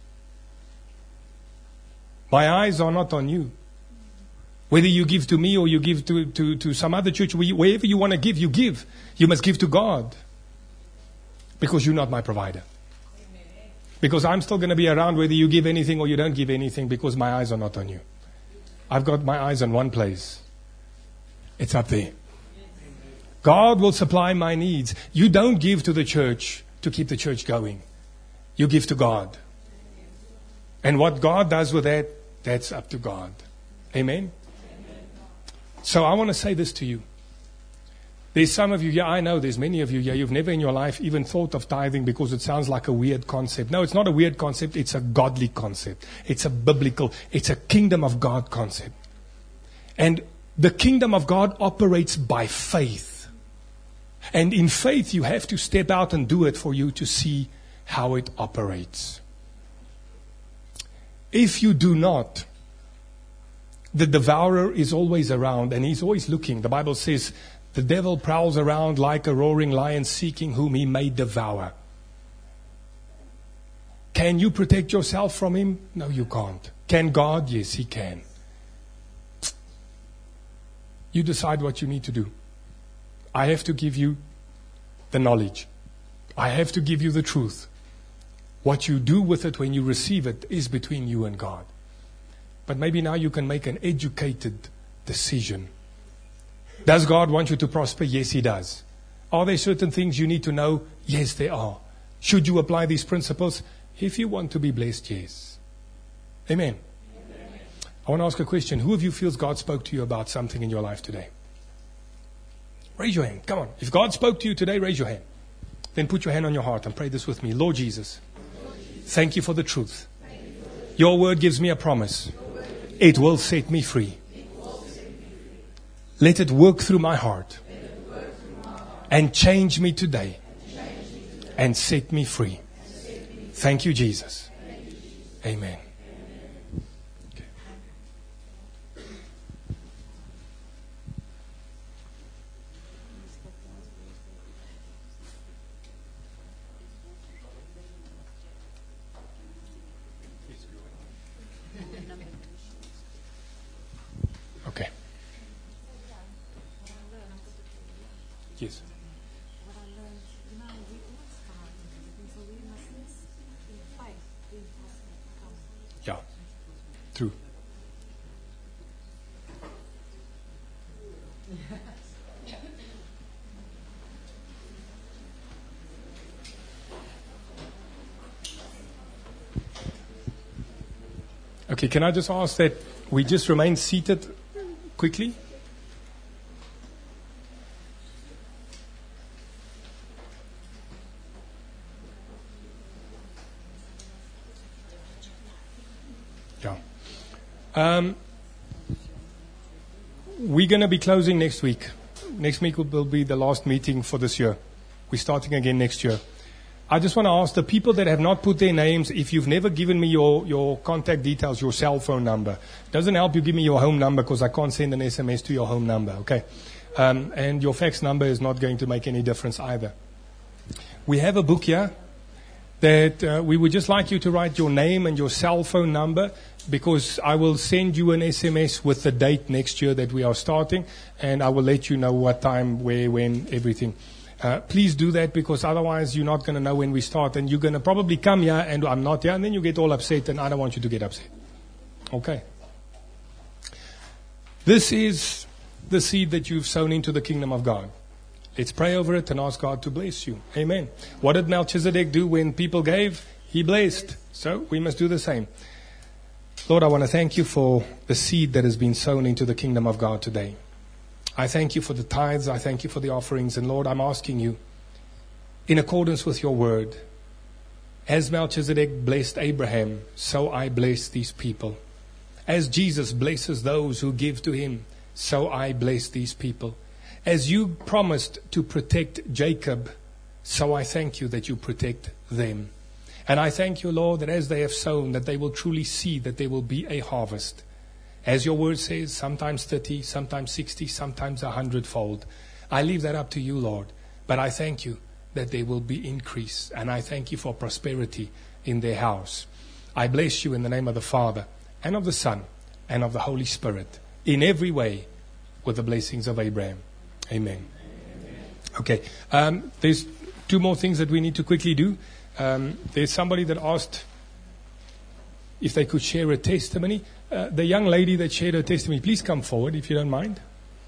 My eyes are not on you. Whether you give to me or you give to some other church, wherever you want to give, you give. You must give to God. Because you're not my provider. Because I'm still going to be around whether you give anything or you don't give anything, because my eyes are not on you. I've got my eyes on one place. It's up there. God will supply my needs. You don't give to the church to keep the church going. You give to God. And what God does with that, that's up to God. Amen? So I want to say this to you. There's some of you here, I know there's many of you here, you've never in your life even thought of tithing because it sounds like a weird concept. No, it's not a weird concept, it's a godly concept. It's a biblical, it's a kingdom of God concept. And the kingdom of God operates by faith. And in faith you have to step out and do it for you to see how it operates. If you do not, the devourer is always around and he's always looking. The Bible says the devil prowls around like a roaring lion seeking whom he may devour. Can you protect yourself from him? No, you can't. Can God? Yes, he can. You decide what you need to do. I have to give you the knowledge. I have to give you the truth. What you do with it when you receive it is between you and God. But maybe now you can make an educated decision. Does God want you to prosper? Yes, He does. Are there certain things you need to know? Yes, there are. Should you apply these principles? If you want to be blessed, yes. Amen. Amen. I want to ask a question. Who of you feels God spoke to you about something in your life today? Raise your hand. Come on. If God spoke to you today, raise your hand. Then put your hand on your heart and pray this with me. Lord Jesus, thank you for the truth. Your word gives me a promise. It will set me free. Let it work through my heart and change me today and set me free. Thank you, Jesus. Amen. Okay. Okay. Yes. What I learned, we all start in everything, so we must fight the impossible to come. Yeah. True. Okay, can I just ask that we just remain seated quickly? We're going to be closing next week. Next week will be the last meeting for this year. We're starting again next year. I just want to ask the people that have not put their names, if you've never given me your contact details, your cell phone number. It doesn't help you give me your home number because I can't send an SMS to your home number, okay? And your fax number is not going to make any difference either. We have a book here that we would just like you to write your name and your cell phone number, because I will send you an SMS with the date next year that we are starting, and I will let you know what time, where, when, everything. Please do that, because otherwise you're not going to know when we start, and you're going to probably come here and I'm not here, and then you get all upset, and I don't want you to get upset. Okay. This is the seed that you've sown into the kingdom of God. Let's pray over it and ask God to bless you. Amen. What did Melchizedek do when people gave? He blessed. So we must do the same. Lord, I want to thank you for the seed that has been sown into the kingdom of God today. I thank you for the tithes. I thank you for the offerings. And Lord, I'm asking you, in accordance with your word, as Melchizedek blessed Abraham, so I bless these people. As Jesus blesses those who give to him, so I bless these people. As you promised to protect Jacob, so I thank you that you protect them. And I thank you, Lord, that as they have sown, that they will truly see that there will be a harvest. As your word says, sometimes 30, sometimes 60, sometimes 100-fold. I leave that up to you, Lord. But I thank you that there will be increase. And I thank you for prosperity in their house. I bless you in the name of the Father, and of the Son, and of the Holy Spirit, in every way, with the blessings of Abraham. Amen. Okay. There's two more things that we need to quickly do. There's somebody that asked if they could share a testimony. The young lady that shared her testimony, please come forward if you don't mind.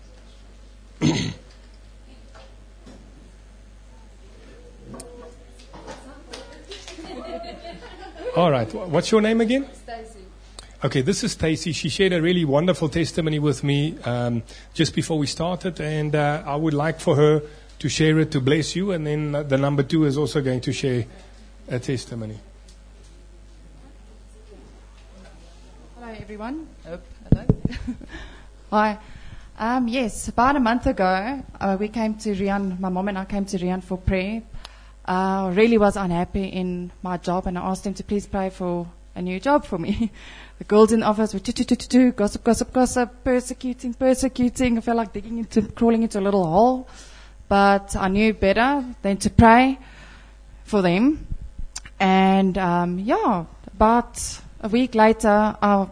All right. What's your name again? Stacy. Okay, this is Stacy. She shared a really wonderful testimony with me just before we started, and I would like for her to share it to bless you, and then the number 2 is also going to share a testimony. Hello, everyone. Hello. Hi. Yes, about a month ago, we came to Rian. My mom and I came to Rian for prayer. I really was unhappy in my job, and I asked him to please pray for a new job for me. The girls in the office were gossip, persecuting. I felt like crawling into a little hole. But I knew better than to pray for them. And about a week later, a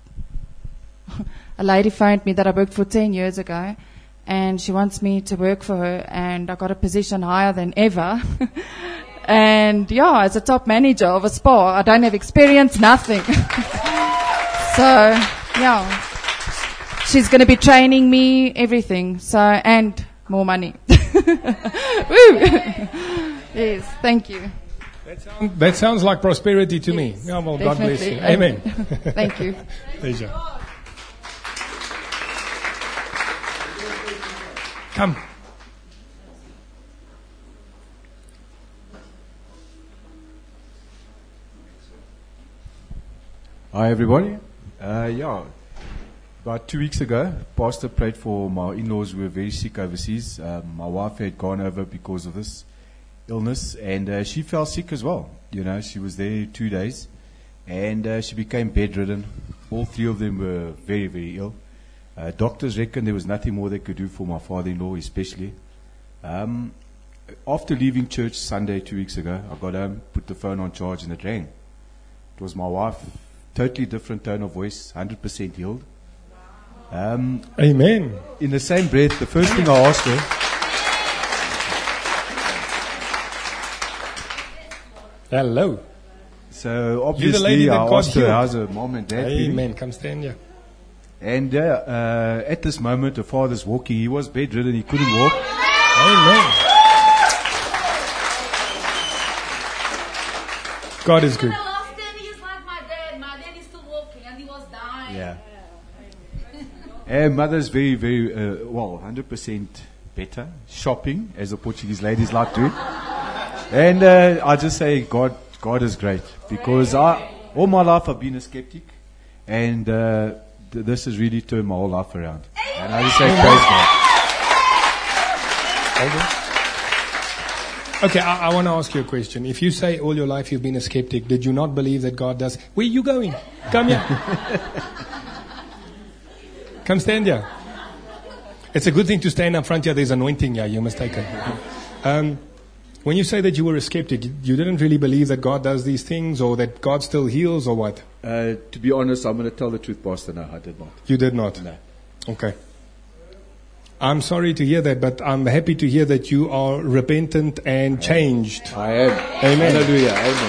lady phoned me that I worked for 10 years ago, and she wants me to work for her, and I got a position higher than ever. And as a top manager of a spa, I don't have experience, nothing. So, she's going to be training me, everything. So, and more money. Woo! Yes, thank you. That sounds like prosperity to me. Yeah, well, God bless you. Amen. Thank you. Pleasure. Come. Hi, everybody. About 2 weeks ago, Pastor prayed for my in-laws who were very sick overseas. My wife had gone over because of this illness, and she fell sick as well. She was there 2 days, and she became bedridden. All 3 of them were very, very ill. Doctors reckoned there was nothing more they could do for my father-in-law, especially. After leaving church Sunday 2 weeks ago, I got home, put the phone on charge, and it rang. It was my wife. Totally different tone of voice, 100% healed. Amen. In the same breath, the first thing I asked her, Hello. so You're the obviously lady that I got asked her healed. how's her mom and dad feeling. Amen. Come stand here. And at this moment, the father's walking. He was bedridden. He couldn't walk. Amen. God is good. In the last 10 years, like my dad. My dad is still walking, and he was dying. Yeah. And mother's very, very, 100% better. Shopping, as the Portuguese ladies like to. And I just say God is great. Because all my life I've been a skeptic. And this has really turned my whole life around. And I just say praise God. Hold on. Okay, I want to ask you a question. If you say all your life you've been a skeptic, did you not believe that God does? Where are you going? Come here. Come stand here. It's a good thing to stand up front here. There's anointing here. You're mistaken. When you say that you were a skeptic, you didn't really believe that God does these things or that God still heals or what? To be honest, I'm going to tell the truth, Pastor. No, I did not. You did not? No. Okay. I'm sorry to hear that, but I'm happy to hear that you are repentant and changed. I am. Amen. Hallelujah. Amen.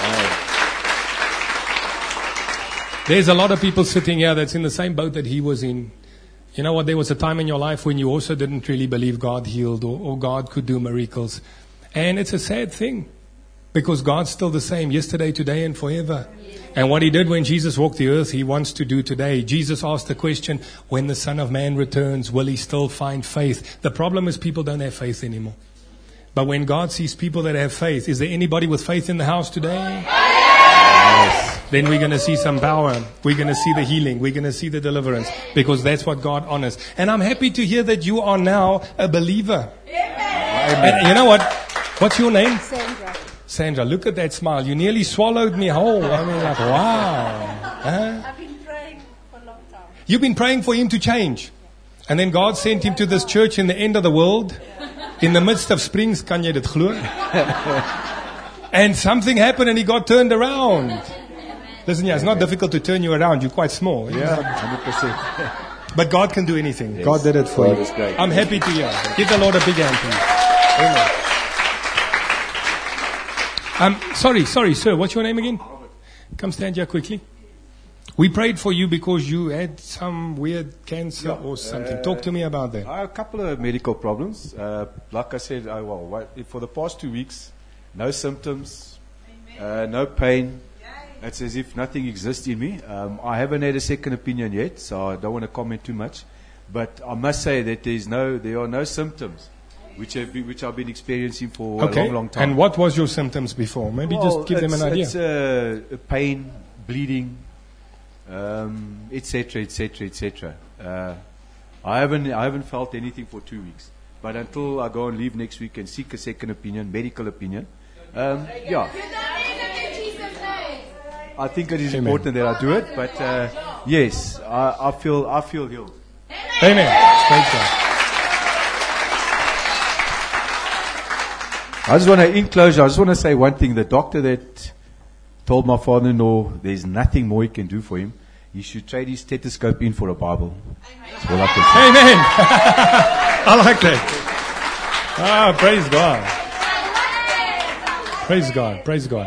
There's a lot of people sitting here that's in the same boat that he was in. You know what? There was a time in your life when you also didn't really believe God healed or God could do miracles. And it's a sad thing because God's still the same yesterday, today, and forever. And what he did when Jesus walked the earth, he wants to do today. Jesus asked the question, when the Son of Man returns, will he still find faith? The problem is people don't have faith anymore. But when God sees people that have faith, is there anybody with faith in the house today? Yes. Then we're going to see some power. We're going to see the healing. We're going to see the deliverance because that's what God honors. And I'm happy to hear that you are now a believer. Amen. And you know what? What's your name? Sandra. Sandra, look at that smile. You nearly swallowed me whole. I mean, like, wow. Huh? I've been praying for a long time. You've been praying for him to change. And then God sent him to this church in the end of the world. In the midst of Springs, kan jy dit glo? And something happened and he got turned around. Listen, yeah, it's not difficult to turn you around. You're quite small. Yeah, 100%. But God can do anything. Yes. God did it for God you. is great. I'm happy to hear. Give the Lord a big hand, please. Amen. Sorry, sir. What's your name again? Come stand here quickly. We prayed for you because you had some weird cancer or something. Talk to me about that. I have a couple of medical problems. Like I said, for the past 2 weeks, no symptoms, no pain. It's as if nothing exists in me. I haven't had a second opinion yet, so I don't want to comment too much. But I must say that there are no symptoms which I've been experiencing for a long time. And what was your symptoms before? Maybe just give them an idea. It's pain, bleeding, etc., etc., etc. I haven't felt anything for 2 weeks. But until I go on leave next week and seek a second opinion, medical opinion, I think it is important that I do it. But yes, I feel healed. Amen. Praise God. I just want to say one thing. The doctor that told my father-in-law there's nothing more he can do for him, he should trade his stethoscope in for a Bible. That's all I can say. Amen. I like that. Praise God. Praise God. Praise God.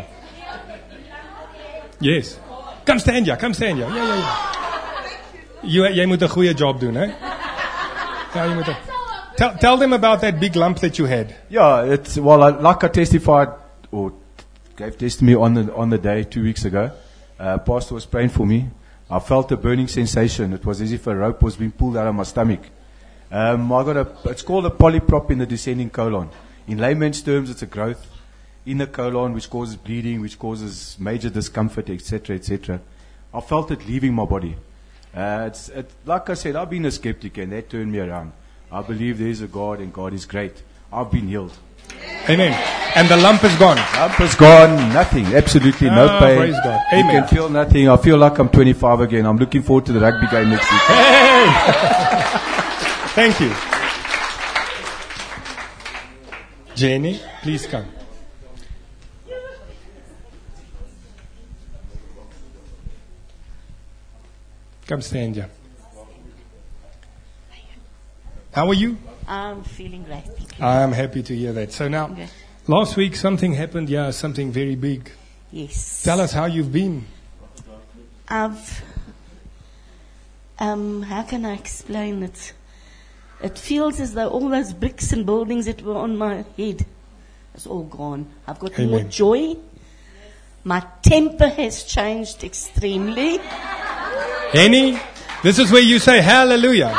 Yes. Come stand here. Ja. Jy moet 'n goeie job doen, hè? Ja, jy moet. Tell them about that big lump that you had. Yeah, like I testified or gave testimony on the day 2 weeks ago. Pastor was praying for me. I felt a burning sensation. It was as if a rope was being pulled out of my stomach. It's called a polyprop in the descending colon. In layman's terms, it's a growth in the colon which causes bleeding, which causes major discomfort, etc., etc. I felt it leaving my body. Like I said, I've been a skeptic and that turned me around. I believe there is a God and God is great. I've been healed. Amen. And the lump is gone. Lump is gone. Nothing. Absolutely no pain. Praise God. You Amen. can feel nothing. I feel like I'm 25 again. I'm looking forward to the rugby game next week. Hey! Thank you. Jenny, please come. Come stand here. How are you? I'm feeling great. Thank you. I'm happy to hear that. So now, Okay. last week something happened, something very big. Yes. Tell us how you've been. How can I explain it? It feels as though all those bricks and buildings that were on my head is all gone. I've got more Amen. joy. My temper has changed extremely. Henny, this is where you say hallelujah.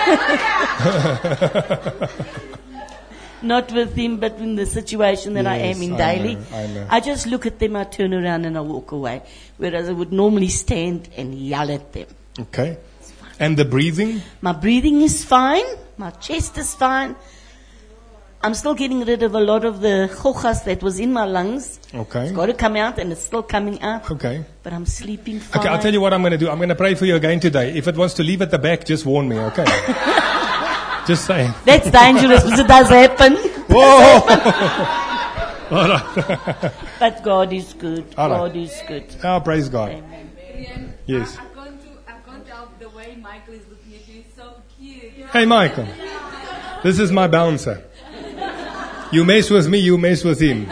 Not with him, but in the situation that I am in daily. I know. I just look at them, I turn around and I walk away. Whereas I would normally stand and yell at them. Okay. And the breathing? My breathing is fine. My chest is fine. I'm still getting rid of a lot of the chochas that was in my lungs. Okay. It's got to come out, and it's still coming out. Okay. But I'm sleeping fine. Okay, I'll tell you what I'm going to do. I'm going to pray for you again today. If it wants to leave at the back, just warn me, okay? Just saying. That's dangerous because it does happen. Whoa! All right. But God is good. All right. God is good. Oh, praise God. Amen. Brian, Yes. I can't help the way Michael is looking at you. It's so cute. Hey, Michael. This is my bouncer. You mess with me, you mess with him.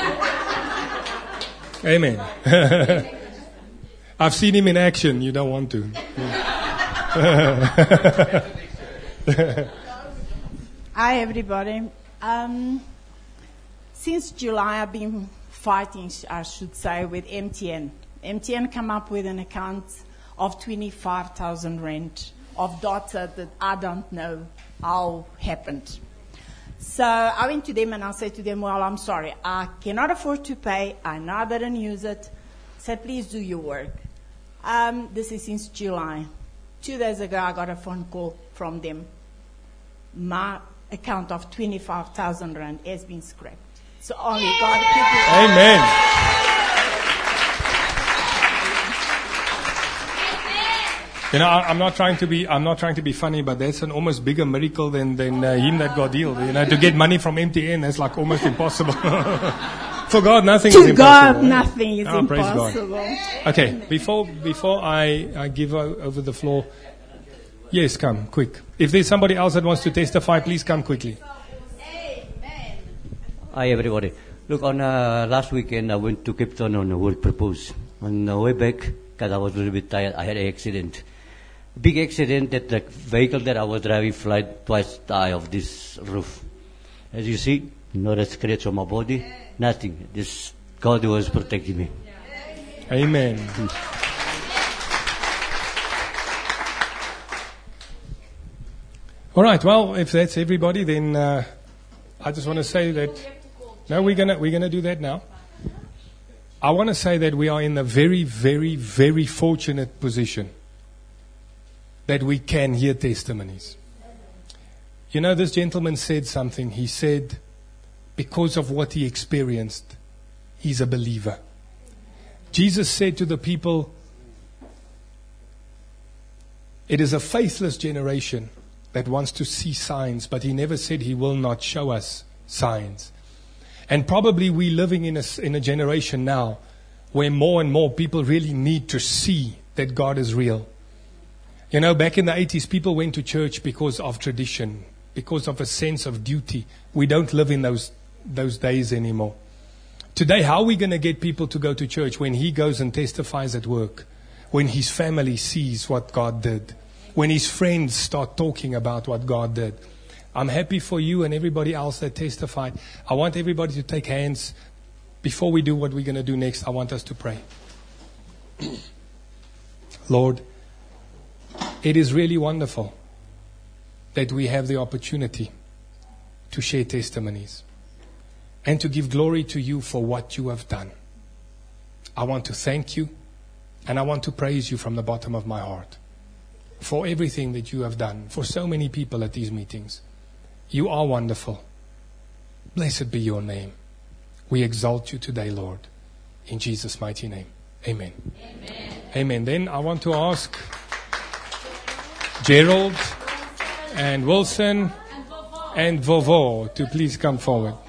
Amen. I've seen him in action. You don't want to. Hi, everybody. Since July, I've been fighting, I should say, with MTN. MTN come up with an account of 25,000 rand of data that I don't know how happened. So I went to them and I said to them, well, I'm sorry, I cannot afford to pay. I know I didn't use it. So please do your work. This is since July. 2 days ago, I got a phone call from them. My account of 25,000 rand has been scrapped. So only God could do it. Amen. You know, I'm not trying to be funny, but that's an almost bigger miracle than him that got healed. You know, to get money from MTN, that's like almost impossible. For God, nothing is To impossible. God, nothing is Praise God. impossible. Okay, before I give over the floor, yes, come quick. If there's somebody else that wants to testify, please come quickly. Hi everybody. Look, on last weekend I went to Cape Town on a World Purpose. On the way back, because I was a little bit tired, I had an accident. Big accident that the vehicle that I was driving flies twice the eye of this roof. As you see, not a scratch on my body, nothing. This God was protecting me. Amen. All right. Well, if that's everybody, then I just want to say that. No, we're gonna do that now. I want to say that we are in a very, very, very fortunate position that we can hear testimonies. You know, this gentleman said something. He said, because of what he experienced, he's a believer. Jesus said to the people, it is a faithless generation that wants to see signs, but he never said he will not show us signs. And probably we're living in a generation now where more and more people really need to see that God is real. You know, back in the 80s, people went to church because of tradition, because of a sense of duty. We don't live in those days anymore. Today, how are we going to get people to go to church when he goes and testifies at work, when his family sees what God did, when his friends start talking about what God did? I'm happy for you and everybody else that testified. I want everybody to take hands. Before we do what we're going to do next, I want us to pray. Lord, it is really wonderful that we have the opportunity to share testimonies and to give glory to you for what you have done. I want to thank you and I want to praise you from the bottom of my heart for everything that you have done for so many people at these meetings. You are wonderful. Blessed be your name. We exalt you today, Lord. In Jesus' mighty name. Amen. Amen. Amen. Then I want to ask Gerald and Wilson and Vovo to please come forward.